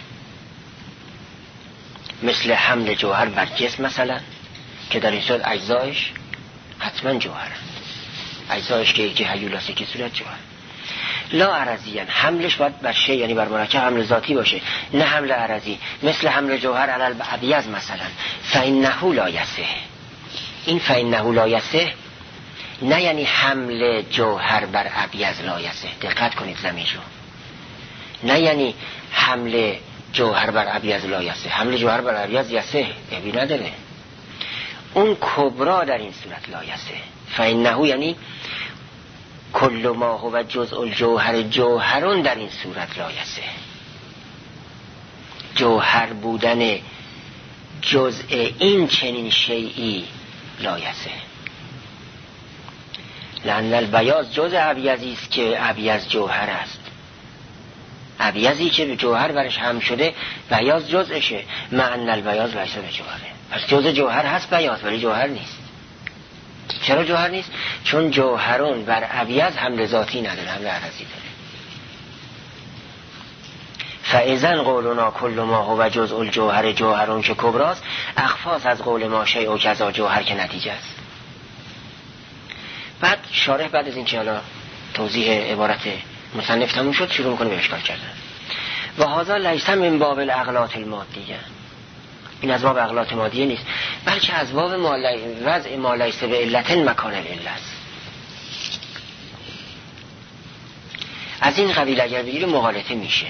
مثل حمل جوهر بر جسم مثلا، که در این صورت اجزایش حتما جوهرند، اجزایش که یکی هیولاست که صورت جوهر. لا عرضیان، حملش باید بر شیء یعنی بر مرکب حمل ذاتی باشه، نه حمل عرضی مثل حمل جوهر علی الابیض مثلا. فإنه لا یصح، این فإنه لا یصح نه یعنی حمل جوهر بر ابیض لا یصح، دقت کنید زمین رو، نه یعنی حمل جوهر بر ابیض لا یصح، حمل جوهر بر ابیض یصح، ابی نداره. اون کبرا در این صورت لا یصح. فإنه یعنی کل ما هو جزء الجوهر جوهرون در این صورت لا یصح، جوهر بودن جزء این چنین شیئی لا یصح. لأن البیاض جزء ابیضی است که ابیض جوهر است، ابیضی که جوهر برش هم شده بیاض جزءشه، مع ان البیاض لیس بجوهره. پس جزء جوهر هست بیاض ولی جوهر نیست. چرا جوهر نیست؟ چون جوهرون بر ابیض حمل ذاتی نداره، حمل عرضی داره. فاذن قولنا کل ما هو جزء الجوهر جوهرون که کبراست، اخفاض از قول ما شیء و کذا جوهر که نتیجه است. بعد شارح بعد از این که حالا توضیح عبارت مصنف تموم شد شروع میکنه به اشکال کردن. و هذا لیس من باب الاغلاط المادیه، این از باب اغلاط مادیه نیست، بلکه از باب وضع ما لیس به علت مکان العله است. از این قبیل اگر بگیری مغالطه میشه.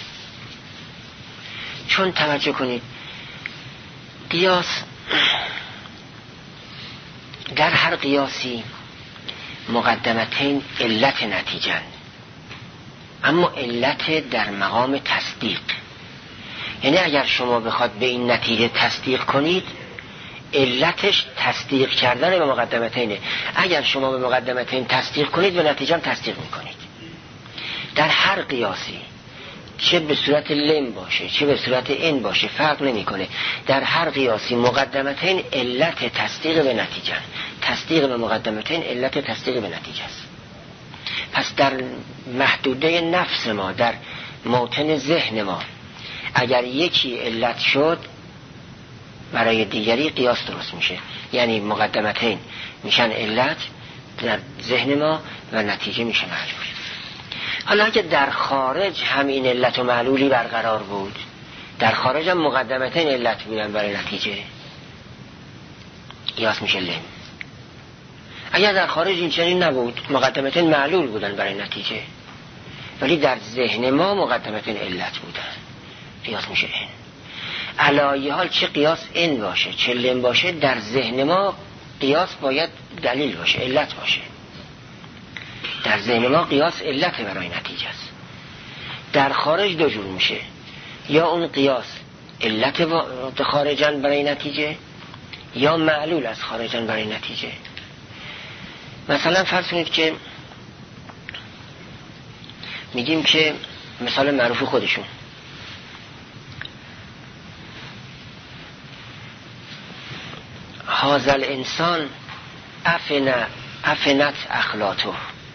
چون توجه کنید قیاس در هر قیاسی مقدمتین علت نتیجه، اما علت در مقام تصدیق. یعنی اگر شما بخواد به این نتیجه تصدیق کنید، علتش تصدیق کردن به مقدمتینه. اگر شما به مقدمتین تصدیق کنید به نتیجه هم تصدیق میکنید. در هر قیاسی چه به صورت لم باشه چه به صورت ان باشه فرق نمیکنه، در هر قیاسی مقدمتین علت تصدیق به نتیجه، تصدیق به مقدمتین علت تصدیق به نتیجه است. پس در محدوده نفس ما، در موطن ذهن ما، اگر یکی علت شد برای دیگری قیاس درست میشه، یعنی مقدمتین میشن علت در ذهن ما و نتیجه میشه معلول. حالا اگه در خارج هم این علت و معلولی برقرار بود، در خارج هم مقدمتین علت بودن برای نتیجه، قیاس میشه لم. اگر در خارج این چنین نبود، مقدمتین معلول بودن برای نتیجه، ولی در ذهن ما مقدمتین علت بودن، قیاس میشه ان. علایه حال چه قیاس ان باشه چه لم باشه، در ذهن ما قیاس باید دلیل باشه، علت باشه. در ذهن ما قیاس علت برای نتیجه است. در خارج دو جور میشه، یا اون قیاس علت خارجن برای نتیجه، یا معلول از خارجن برای نتیجه. مثلا فرض کنید که میگیم که مثال معروف خودشون، هذا الانسان افن افنت اخلاطه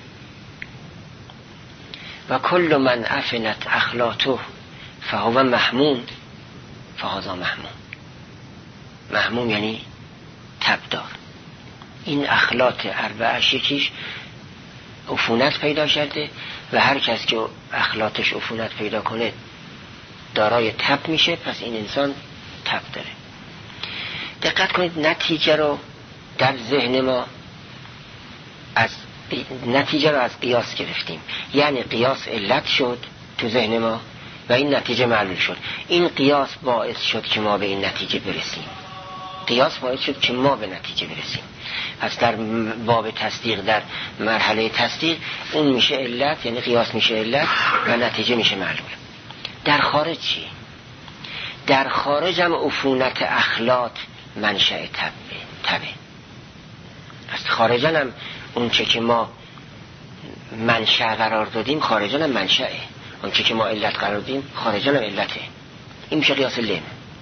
و کل من افنت اخلاطه فهو محموم فهذا محموم. محموم یعنی تبدار. این اخلاط اربعش یکیش عفونت پیدا کرده و هر کس که اخلاطش عفونت پیدا کنه دارای تب میشه، پس این انسان تب داره. دقت کنید نتیجه رو در ذهن ما از نتیجه رو از قیاس گرفتیم، یعنی قیاس علت شد تو ذهن ما و این نتیجه معلول شد. این قیاس باعث شد که ما به این نتیجه برسیم، قیاس باعث شد که ما به نتیجه برسیم. پس در باب تصدیق، در مرحله تصدیق اون میشه علت، یعنی قیاس میشه علت و نتیجه میشه معلول. در خارج چی؟ در خارج هم عفونت اخلاط منشأ تبه تبه پس خارجن هم اون چه که ما منشأ قرار دادیم خارجن هم منشأه، اون چه که ما علت قرار دادیم خارجن هم علته. این میشه قیاس لم.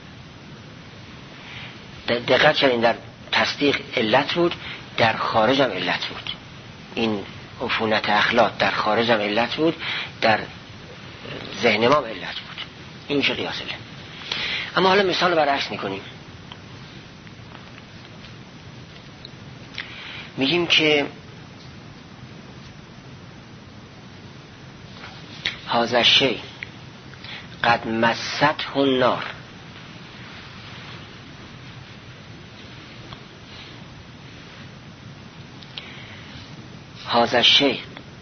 دقت کنید در تصدیق علت بود، در خارج هم علت بود. این عفونت اخلاط در خارج هم علت بود، در ذهن ما هم علت بود. این میشه قیاس لم. اما حالا مثال رو برعکس میکنیم. میگیم که هذا الشیء قد مسته النار، هذا الشیء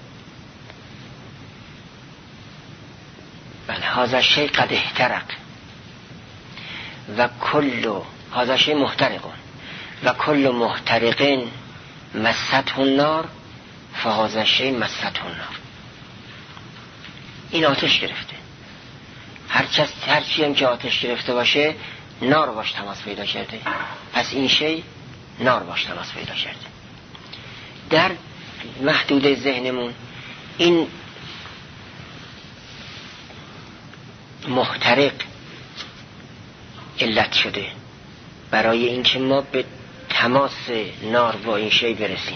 بله هذا الشیء قد احترق و کل هذا الشیء محترق و کل محترق مسته النار فهذا الشیء مسته النار. این آتش گرفته، هر کس هر چی هم که آتش گرفته باشه نار باش تماس پیدا کرده، پس این شی نار باش تماس پیدا کرده. در محدوده ذهنمون این محترق علت شده برای اینکه ما به تماس نار با این شی برسیم.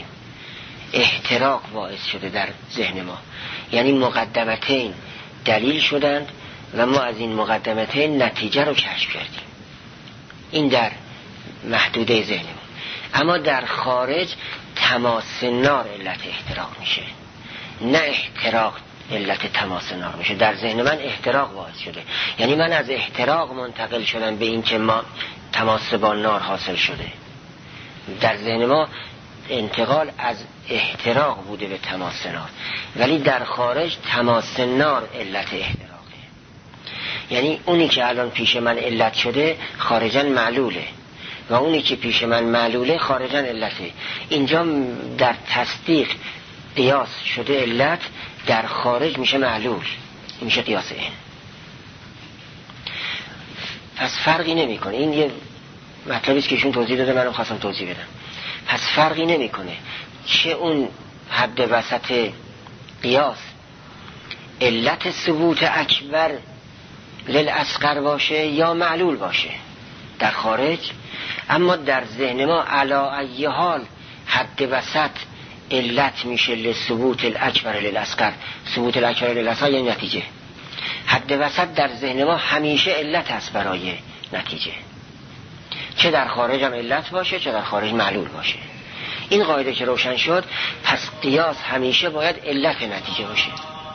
احتراق باعث شده در ذهن ما، یعنی مقدمتین دلیل شدند و ما از این مقدمته نتیجه رو کشف کردیم. این در محدوده ذهنمون. اما در خارج تماس نار علت احتراق میشه، نه احتراق علت تماس نار میشه. در ذهن من احتراق باعث شده، یعنی من از احتراق منتقل شدم به این که ما تماس با نار حاصل شده. در ذهن ما انتقال از احتراق بوده به تماس نار، ولی در خارج تماس نار علت احتراقه. یعنی اونی که الان پیش من علت شده خارجاً معلوله و اونی که پیش من معلوله خارجاً علته. اینجا در تصدیق قیاس شده علت، در خارج میشه معلول، میشه قیاس این. پس فرقی نمیکنه. این یه مطلبی است که ایشون توضیح داده، منم خواستم توضیح بدم. پس فرقی نمیکنه چه اون حد وسط قیاس علت ثبوت اکبر للاصغر باشه یا معلول باشه در خارج، اما در ذهن ما علی ای حال حد وسط علت میشه لثبوت الاکبر للاصغر. ثبوت الاکبر للاصغر یعنی نتیجه. حد وسط در ذهن ما همیشه علت است برای نتیجه، چه در خارج هم علت باشه چه در خارج معلول باشه. این قاعده که روشن شد، پس قیاس همیشه باید علت نتیجه باشه.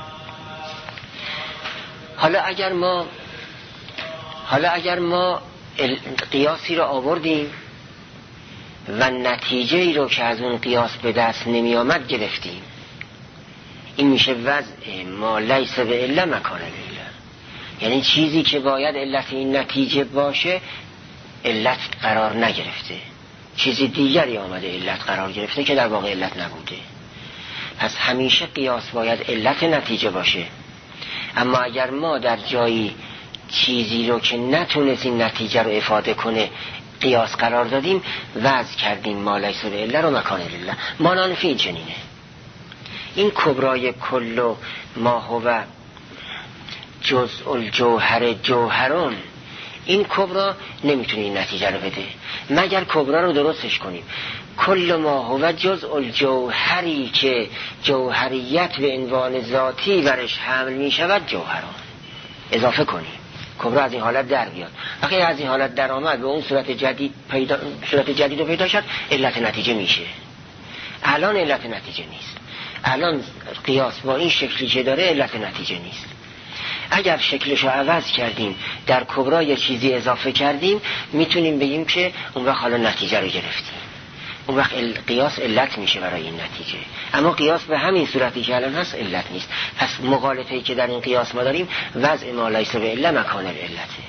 حالا اگر ما حالا اگر ما قیاسی رو آوردیم و نتیجه ای رو که از اون قیاس به دست نمی آمد گرفتیم، این میشه وضع ما لیس به عله مکان العله. یعنی چیزی که باید علت این نتیجه باشه علت قرار نگرفته، چیزی دیگری آمده علت قرار گرفته که در واقع علت نبوده. پس همیشه قیاس باید علت نتیجه باشه. اما اگر ما در جایی چیزی رو که نتونست این نتیجه رو افاده کنه قیاس قرار دادیم، وضع کردیم ما لیس به عله رو مکان العله. مانان فی چنینه. این کبرای کل و ما هو جزء الجوهر جوهرون، این کبرا نمیتونه این نتیجه رو بده مگر کبرا رو درستش کنیم. کل ما هو جزء الجوهری که جوهریت به عنوان ذاتی برش حمل میشود جوهران اضافه کنیم، کبرا از این حالت در بیاد. وقتی از این حالت در آمد به اون صورت جدید پیدا صورت جدید رو پیدا شد، علت نتیجه میشه. الان علت نتیجه نیست. الان قیاس با این شکلی که داره علت نتیجه نیست. اگر شکلشو عوض کردیم در کبرا یه چیزی اضافه کردیم، میتونیم بگیم که اون وقت حالا نتیجه رو گرفتیم. اون وقت قیاس علت میشه برای این نتیجه. اما قیاس به همین صورتی که الان هست علت نیست. پس مغالطه‌ای که در این قیاس ما داریم وضع ما لیس به عله مکان العلته.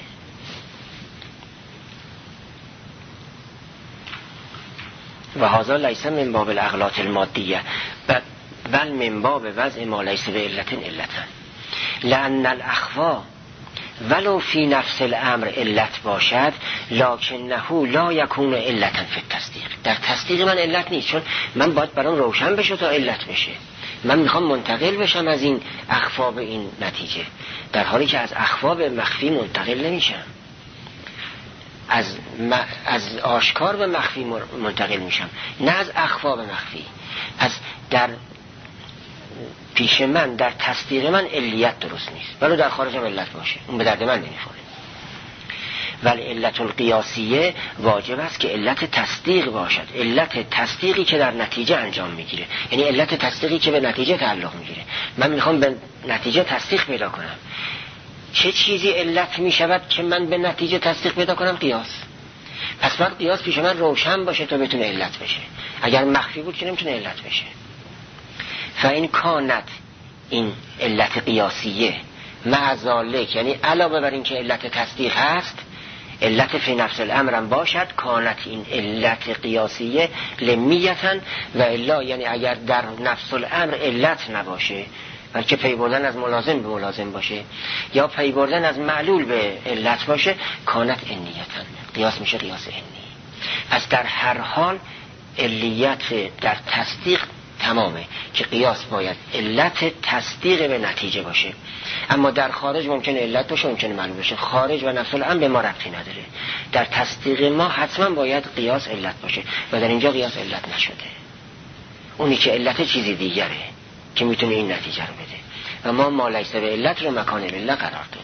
و هذا لیس من باب الاغلاط المادیه بل من باب وضع ما لیس به علت علتن. لأن الاخوا ولو فی نفس الامر علت باشد لکنه لا یکون علتا فی التصدیق. در تصدیق من علت نیست، چون من باید برام روشن بشه تا علت بشه. من میخوام منتقل بشم از این اخفا به این نتیجه، در حالی که از اخفا به مخفی منتقل نمیشم، از م... از آشکار به مخفی منتقل میشم، نه از اخفا به مخفی. پس در پیش من در تصدیق من علیت درست نیست، ولی در خارج هم علت باشه اون به درد من نمیخوره. ولی علت القیاسیه واجب است که علت تصدیق باشد، علت تصدیقی که در نتیجه انجام میگیره، یعنی علت تصدیقی که به نتیجه تعلق میگیره. من میخوام به نتیجه تصدیق پیدا کنم. چه چیزی علت میشود که من به نتیجه تصدیق پیدا کنم؟ قیاس. پس وقت قیاس پیش من روشن باشه تا بتونه علت بشه. اگر مخفی بود که نمیتونه علت بشه. فاین کانت این علت قیاسیه مع ذالک، یعنی علاوه بر این که علت تصدیق هست علت فی نفس الامر هم باشد، کانت این علت قیاسیه لمیتن و الا، یعنی اگر در نفس الامر علت نباشه بلکه پی بردن از ملازم به ملازم باشه یا پی بردن از معلول به علت باشه، کانت انیتن، قیاس میشه قیاس انی. پس در هر حال علیت در تصدیق تمامه که قیاس باید علت تصدیق به نتیجه باشه. اما در خارج ممکنه علت باشه، ممکنه معلوم باشه. خارج و نفس الامر به ما ربطی نداره. در تصدیق ما حتما باید قیاس علت باشه و در اینجا قیاس علت نشده. اونی که علت چیزی دیگره که میتونه این نتیجه رو بده و ما ما لیس به علت رو مکان العله قرار دادیم.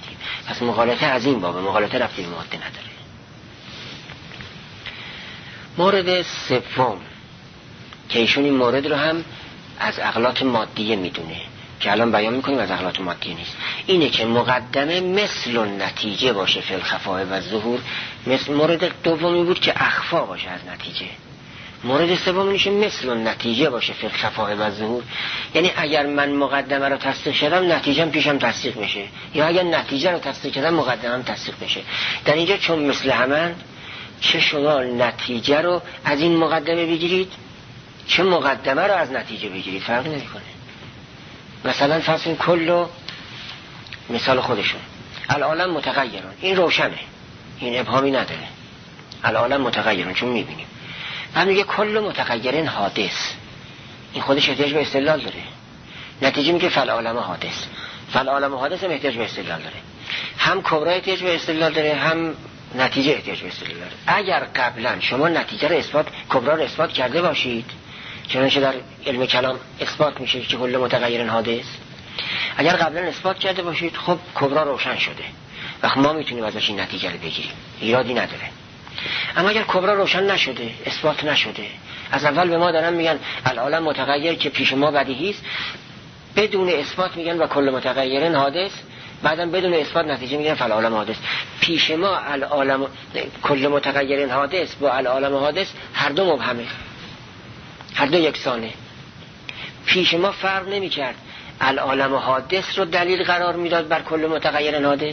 پس مغالطه از این بابه، مغالطه ربطی به ماده نداره. مورد سوم که ایشون این مورد رو هم از اغلاط مادیه میدونه که الان بیان میکنیم از اغلاط مادیه نیست، اینه که مقدمه مثل نتیجه باشه فی الخفاء و ظهور. مثل مورد دومی بود که اخفا باشه از نتیجه. مورد سوم میشه مثل نتیجه باشه فی الخفاء و ظهور، یعنی اگر من مقدمه رو تصدیق کردم نتیجه‌ام پیشم تصدیق میشه، یا اگر نتیجه رو تصدیق کردم مقدمه‌ام تصدیق میشه. در اینجا چون مثل همن، چه شما نتیجه رو از این مقدمه بگیرید چه مقدمه رو از نتیجه بگیرید فرقی نمیکنه. مثلا فرض کنید کل مثال خودشون العالم متغیرون، این روشنه، این ابهامی نداره، العالم متغیرون چون میبینیم. من میگه کل متغیرین حادث، این خودش احتیاج به استدلال داره. نتیجه میگه فالعالم حادث، فالعالم حادث هم احتیاج به استدلال داره. هم کبرا احتیاج به استدلال داره، هم نتیجه احتیاج به استدلال داره. اگر قبلا شما نتیجه رو اثبات، کبرا رو اثبات کرده باشید، چنانچه در علم کلام اثبات میشه که کل متغیرین حادث، اگر قبلا اثبات کرده باشید خب کبرا روشن شده و ما میتونیم ازش این نتیجه رو بگیریم، ایرادی نداره. اما اگر کبرا روشن نشده، اثبات نشده، از اول به ما دارن میگن العالم متغیر که پیش ما بدیهی است، بدون اثبات میگن و کل متغیرین حادث، بعدم بدون اثبات نتیجه میگن فالعالم حادث. پیش ما العالم کل متغیرین حادث با العالم حادث هر دو مبهمه، هر دو یکسانه. پیش ما فرق نمیکرد العالم حادث رو دلیل قرار میداد بر کل متغیرین حادث،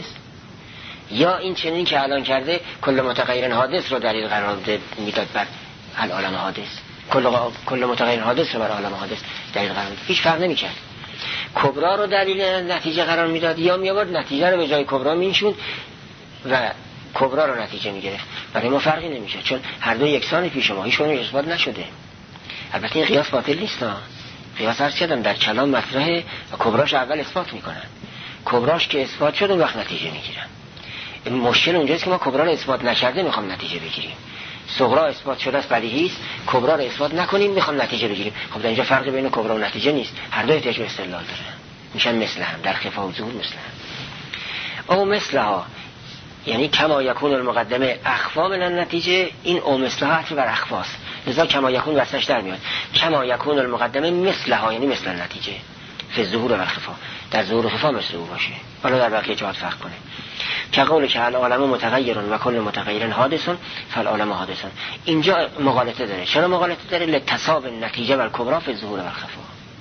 یا این چنین که الان کرده کل متغیرین حادث رو دلیل قرار میداد بر العالم حادث، کل کل متغیرین حادث رو بر العالم حادث دلیل قرار میداد. هیچ فرق نمیکرد. کبرا رو دلیل نتیجه قرار میداد یا میآورد نتیجه رو به جای کبرا میشوند و کبرا رو نتیجه میگرفت. برای ما فرقی نمیشه چون هر دو یکسان پیش ما، هیچ کدوم اثبات نشده. البته این قیاس باطل نیست ها. قیاس عرض کردم در کلام مطرحه و کبراش اول اثبات میکنن، کبراش که اثبات شد اون وقت نتیجه میگیرن. مشکل اونجاست که ما کبرا رو اثبات نکرده میخوام نتیجه بگیریم. صغرا اثبات شده است بدیهی است، کبرا رو اثبات نکنیم میخوام نتیجه بگیریم. خب در اینجا فرقی بین کبرا و نتیجه نیست، هر دو احتیاج به استدلال داره، میشن مثل هم در خفا و ظهور مثل هم. او مثلها یعنی کما یکون المقدمه اخفا من النتیجه، این او مثلها عطف بر اخفاست، لذا کما یکون واسش در میاد. کما یکون المقدمه مثلها یعنی مثل النتیجه فی الظهور و الخفا، در ظهور و خفا مثل او باشه. حالا در بقیه جهات فرق کنه. که قول که العالم متغیرون و کل متغیرین حادثون فالعالم حادثون، اینجا مغالطه داره. چرا مغالطه داره؟ لتصاب النتیجه و الکبرا فی الظهور و الخفا.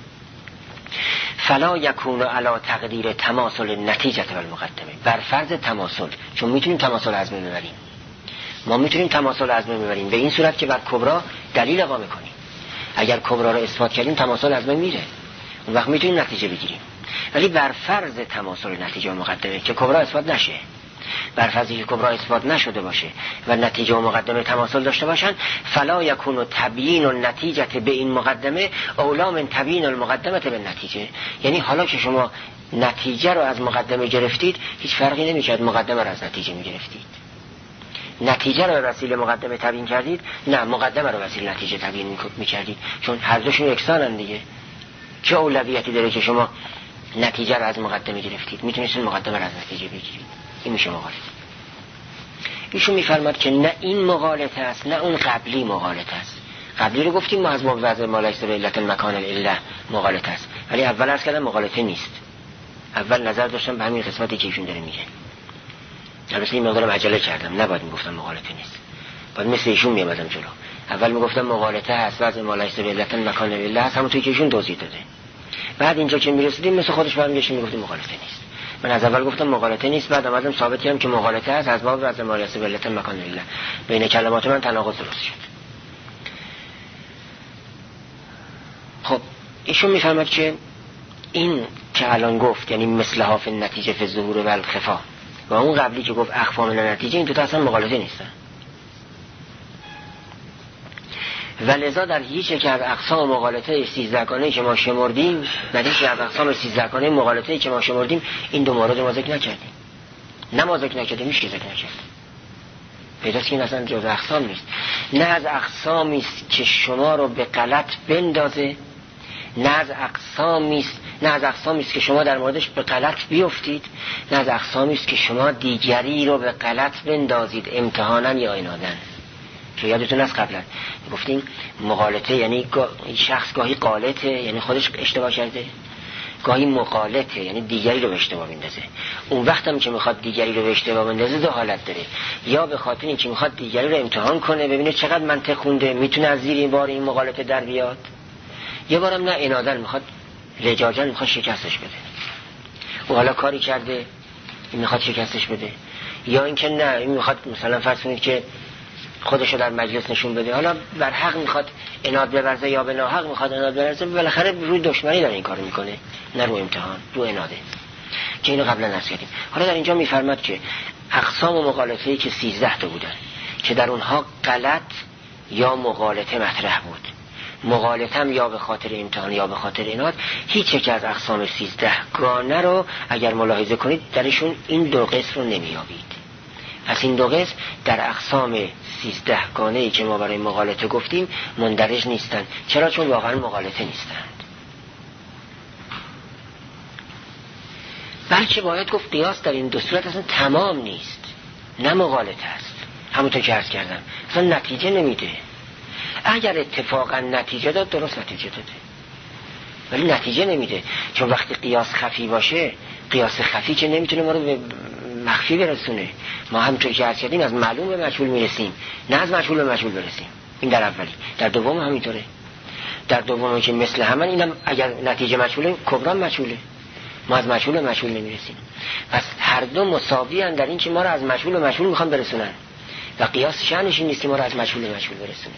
فلا یکون علی تقدیر تماثل نتیجه و المقدمه، بر فرض تماثل، چون میتونیم تماثل عزمه ببریم، ما میتونیم تماثل عزمه ببریم به این صورت که بر کبرا دلیل اقامه کنیم. اگر کبرا رو اثبات کردیم تماثل عزمه میره، اون وقت میتونیم نتیجه بگیریم. ولی بر فرض تماثل نتیجه و مقدمه که کبرا اثبات نشه، بر فرضی که کبرا اثبات نشده باشه و نتیجه و مقدمه تماثل داشته باشن، فلا یکون تبیین النتیجه به این مقدمه اولا من تبیین المقدمه به نتیجه. یعنی حالا که شما نتیجه رو از مقدمه گرفتید هیچ فرقی نمی‌کرد مقدمه رو از نتیجه می‌گرفتید. نتیجه رو به وسیله مقدمه تبیین کردید، نه مقدمه رو به وسیله نتیجه تبیین می‌کردید، چون هر دوشون یکسانن دیگه. چه اولویتی داره که شما نتیجه رو از مقدمه گرفتید؟ میتونید مقدمه رو از نتیجه بگیرید. این میشه مغالطه. ایشون میفرماد که نه این مغالطه است نه اون قبلی مغالطه است. قبلی رو گفتیم ما از ما وضع ما لیس به علت المکان الا مغالطه است، ولی اول عرض کردم مغالطه نیست. اول نظر داشتم به همین قسمتی که ایشون داره میگه. البته این مقدارم عجله کردم، نباید میگفتم مغالطه نیست، باید مثل ایشون میامدم جلو. اول میگفتم مغالطه است، وضع ما لیس به علت المکان الا است، همون توی که ایشون توضیح داده. بعد اینجا که میرسیدیم مثل خودش برمیگشتیم میگفتیم مغالطه نیست. من از اول گفتم مغالطه نیست، بعد اومدم ثابت کردم که مغالطه است از باب وضع ما لیس به علت المکان الا. بین کلمات من تناقض درست شد. خب ایشون میفهمد که این که الان گفت یعنی مثل حاف نتیجه فی الظهور و الخفا و اون قبلی که گفت اخفا من نتیجه، این دو تا اصلا مغالطه نیستن. ولذا در هیچ یک از اقسام مغالطه سیزدهگانه که ما شمردیم، در هیچ از اقسام سیزدهگانه مغالطه که ما شمردیم این دو مورد ما ذکر نکردیم. نه ما ذکر نکردیم، میشه ذکر نکرد. پیداست که این اصلا جز اقسام نیست. نه از اقسامی است که شما رو به غلط بندازه، نه از اقسامی است نه از اقسامی است که شما در موردش به غلط بیفتید، نه از اقسامی است که شما دیگری رو به غلط بندازید امتحانا یا عنادا. که یادتون از قبلا گفتیم مغالطه یعنی شخص گاهی غالطه یعنی خودش اشتباه کرده، گاهی مغالطه یعنی دیگری رو به اشتباه بندازه. اون وقت هم که میخواد دیگری رو به اشتباه بندازه دو حالت داره، یا به خاطر اینکه میخواد دیگری رو امتحان کنه ببینه چقدر منطق خونده میتونه از زیر این بار این مغالطه در بیاد، یه بارم نه عنادن میخواد لجاجا میخواد شکستش بده. و حالا کاری کرده این میخواد شکستش بده، یا اینکه نه این میخواد مثلا فرض کنید که خودشو در مجلس نشون بده، حالا بر حق میخواد عناد بورزه یا به ناحق میخواد عناد بورزه، بالاخره روی دشمنی داره این کارو میکنه، نه رو امتحان، رو عناده که اینو قبلا نص کردیم. حالا در اینجا میفرماد که اقسام و مغالطه‌ای که سیزده تا بودن که در اونها غلط یا مغالطه مطرح بود، مغالطه هم یا به خاطر امتحان یا به خاطر عناد، هیچ یک از اقسام سیزده گانه رو اگر ملاحظه کنید درشون این دو قسم رو نمیابید. پس این دو قسم در اقسام سیزده گانه‌ای که ما برای مغالطه گفتیم مندرج نیستن. چرا؟ چون واقعا مغالطه نیستند. بلکه باید گفت قیاس در این دو صورت اصلا تمام نیست، نه مغالطه است. همونطور که عرض کردم اصلا نتیجه نمیده. اگر اتفاقا نتیجه داد درست نتیجه داده، ولی نتیجه نمیده. چون وقتی قیاس خفی باشه، قیاس خفی که نمیتونه ما رو به مخفی برسونه. ما همونطور که عرض کردیم از معلوم به مجهول میرسیم، نه از مجهول به مجهول برسیم. این در اولی. در دوم همینطوره. در دوم که مثل همون اینم اگر نتیجه مجهوله کبران مجهوله، ما از مجهول به مجهول نمیرسیم. پس هر دو مساوی ان در این که ما رو از مجهول به مجهول میخوان برسونن و قیاس شأنش این نیست که ما رو از مجهول به مجهول برسونه.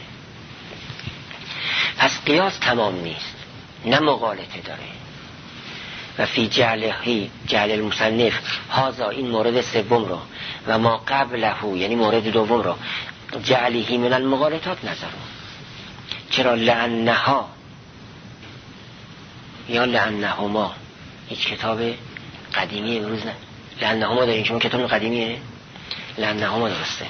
پس قیاس تمام نیست، نه مغالطه داره. و فی جعلهی جعل المصنف هازا این مورد سوم رو و ما قبله یعنی مورد دوم رو جعلهی من المغالطات نظرون. چرا؟ لأنها یا لأنهما هیچ کتاب قدیمی امروز نه، لأنهما دارین شما کتاب قدیمیه، لأنهما درسته.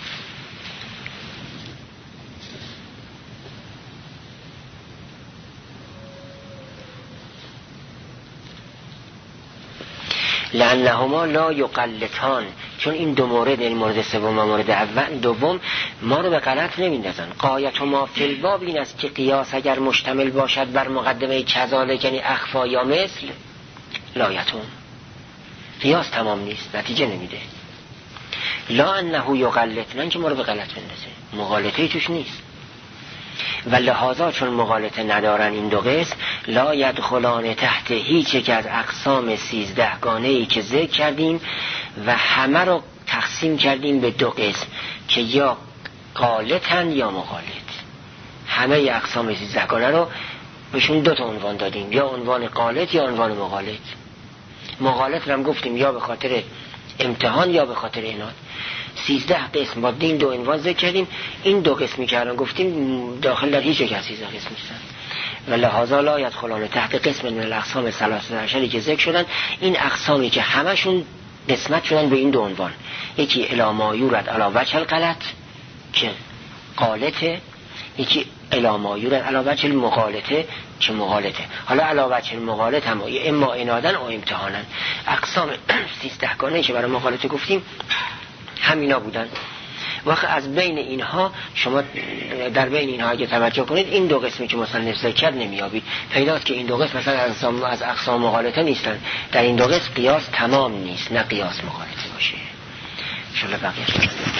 لأنهما لا یقلطان، چون این دو مورد، این مورد سوم و مورد اول دوم ما رو به غلط نمیندازن. غایت ما فی الباب این است که قیاس اگر مشتمل باشد بر مقدمه کذالک یعنی اخفا یا مثل لایتون، قیاس تمام نیست، نتیجه نمیده. لا انه یقلط، نه که ما رو به غلط بندازه، مغالطه‌ای توش نیست. و لحاظا چون مغالطه ندارن این دو قسم لا یدخلان تحت هیچ یک از اقسام سیزده گانه‌ای که ذکر کردیم و همه رو تقسیم کردیم به دو قسم که یا غالطن یا مغالط. همه اقسام سیزده گانه رو بهشون دو تا عنوان دادیم، یا عنوان غالط یا عنوان مغالط. مغالط رو هم گفتیم یا به خاطر امتحان یا به خاطر عناد. سیزده قسم با این دو عنوان ذکر کردیم. این دو قسمی که الان گفتیم داخل در هیچ یک از سیزده قسم نیستن. و لحاظا لا یدخلان تحت قسم من الاقسام ثلاثه عشر که ذکر شدن، این اقسامی که همشون قسمت شدن به این دو عنوان، یکی الی ما یورد علی وجه الغلط که غالطه، یکی الی ما یورد علی وجه المغالطه که مغالطه. حالا علی وجه المغالطه هم اما عنادن او امتحانن. اقسام سیزده گانه‌ای که برای مغالطه گفتیم همینا بودن. وقت از بین اینها شما در بین اینها اگه توجه کنید این دو قسمی که مصنف ذکر کرد نمیابید. پیداست که این دو قسم مثلا از اقسام مغالطه نیستن. در این دو قسم قیاس تمام نیست، نه قیاس مغالطه باشه. ان شاء الله بقیه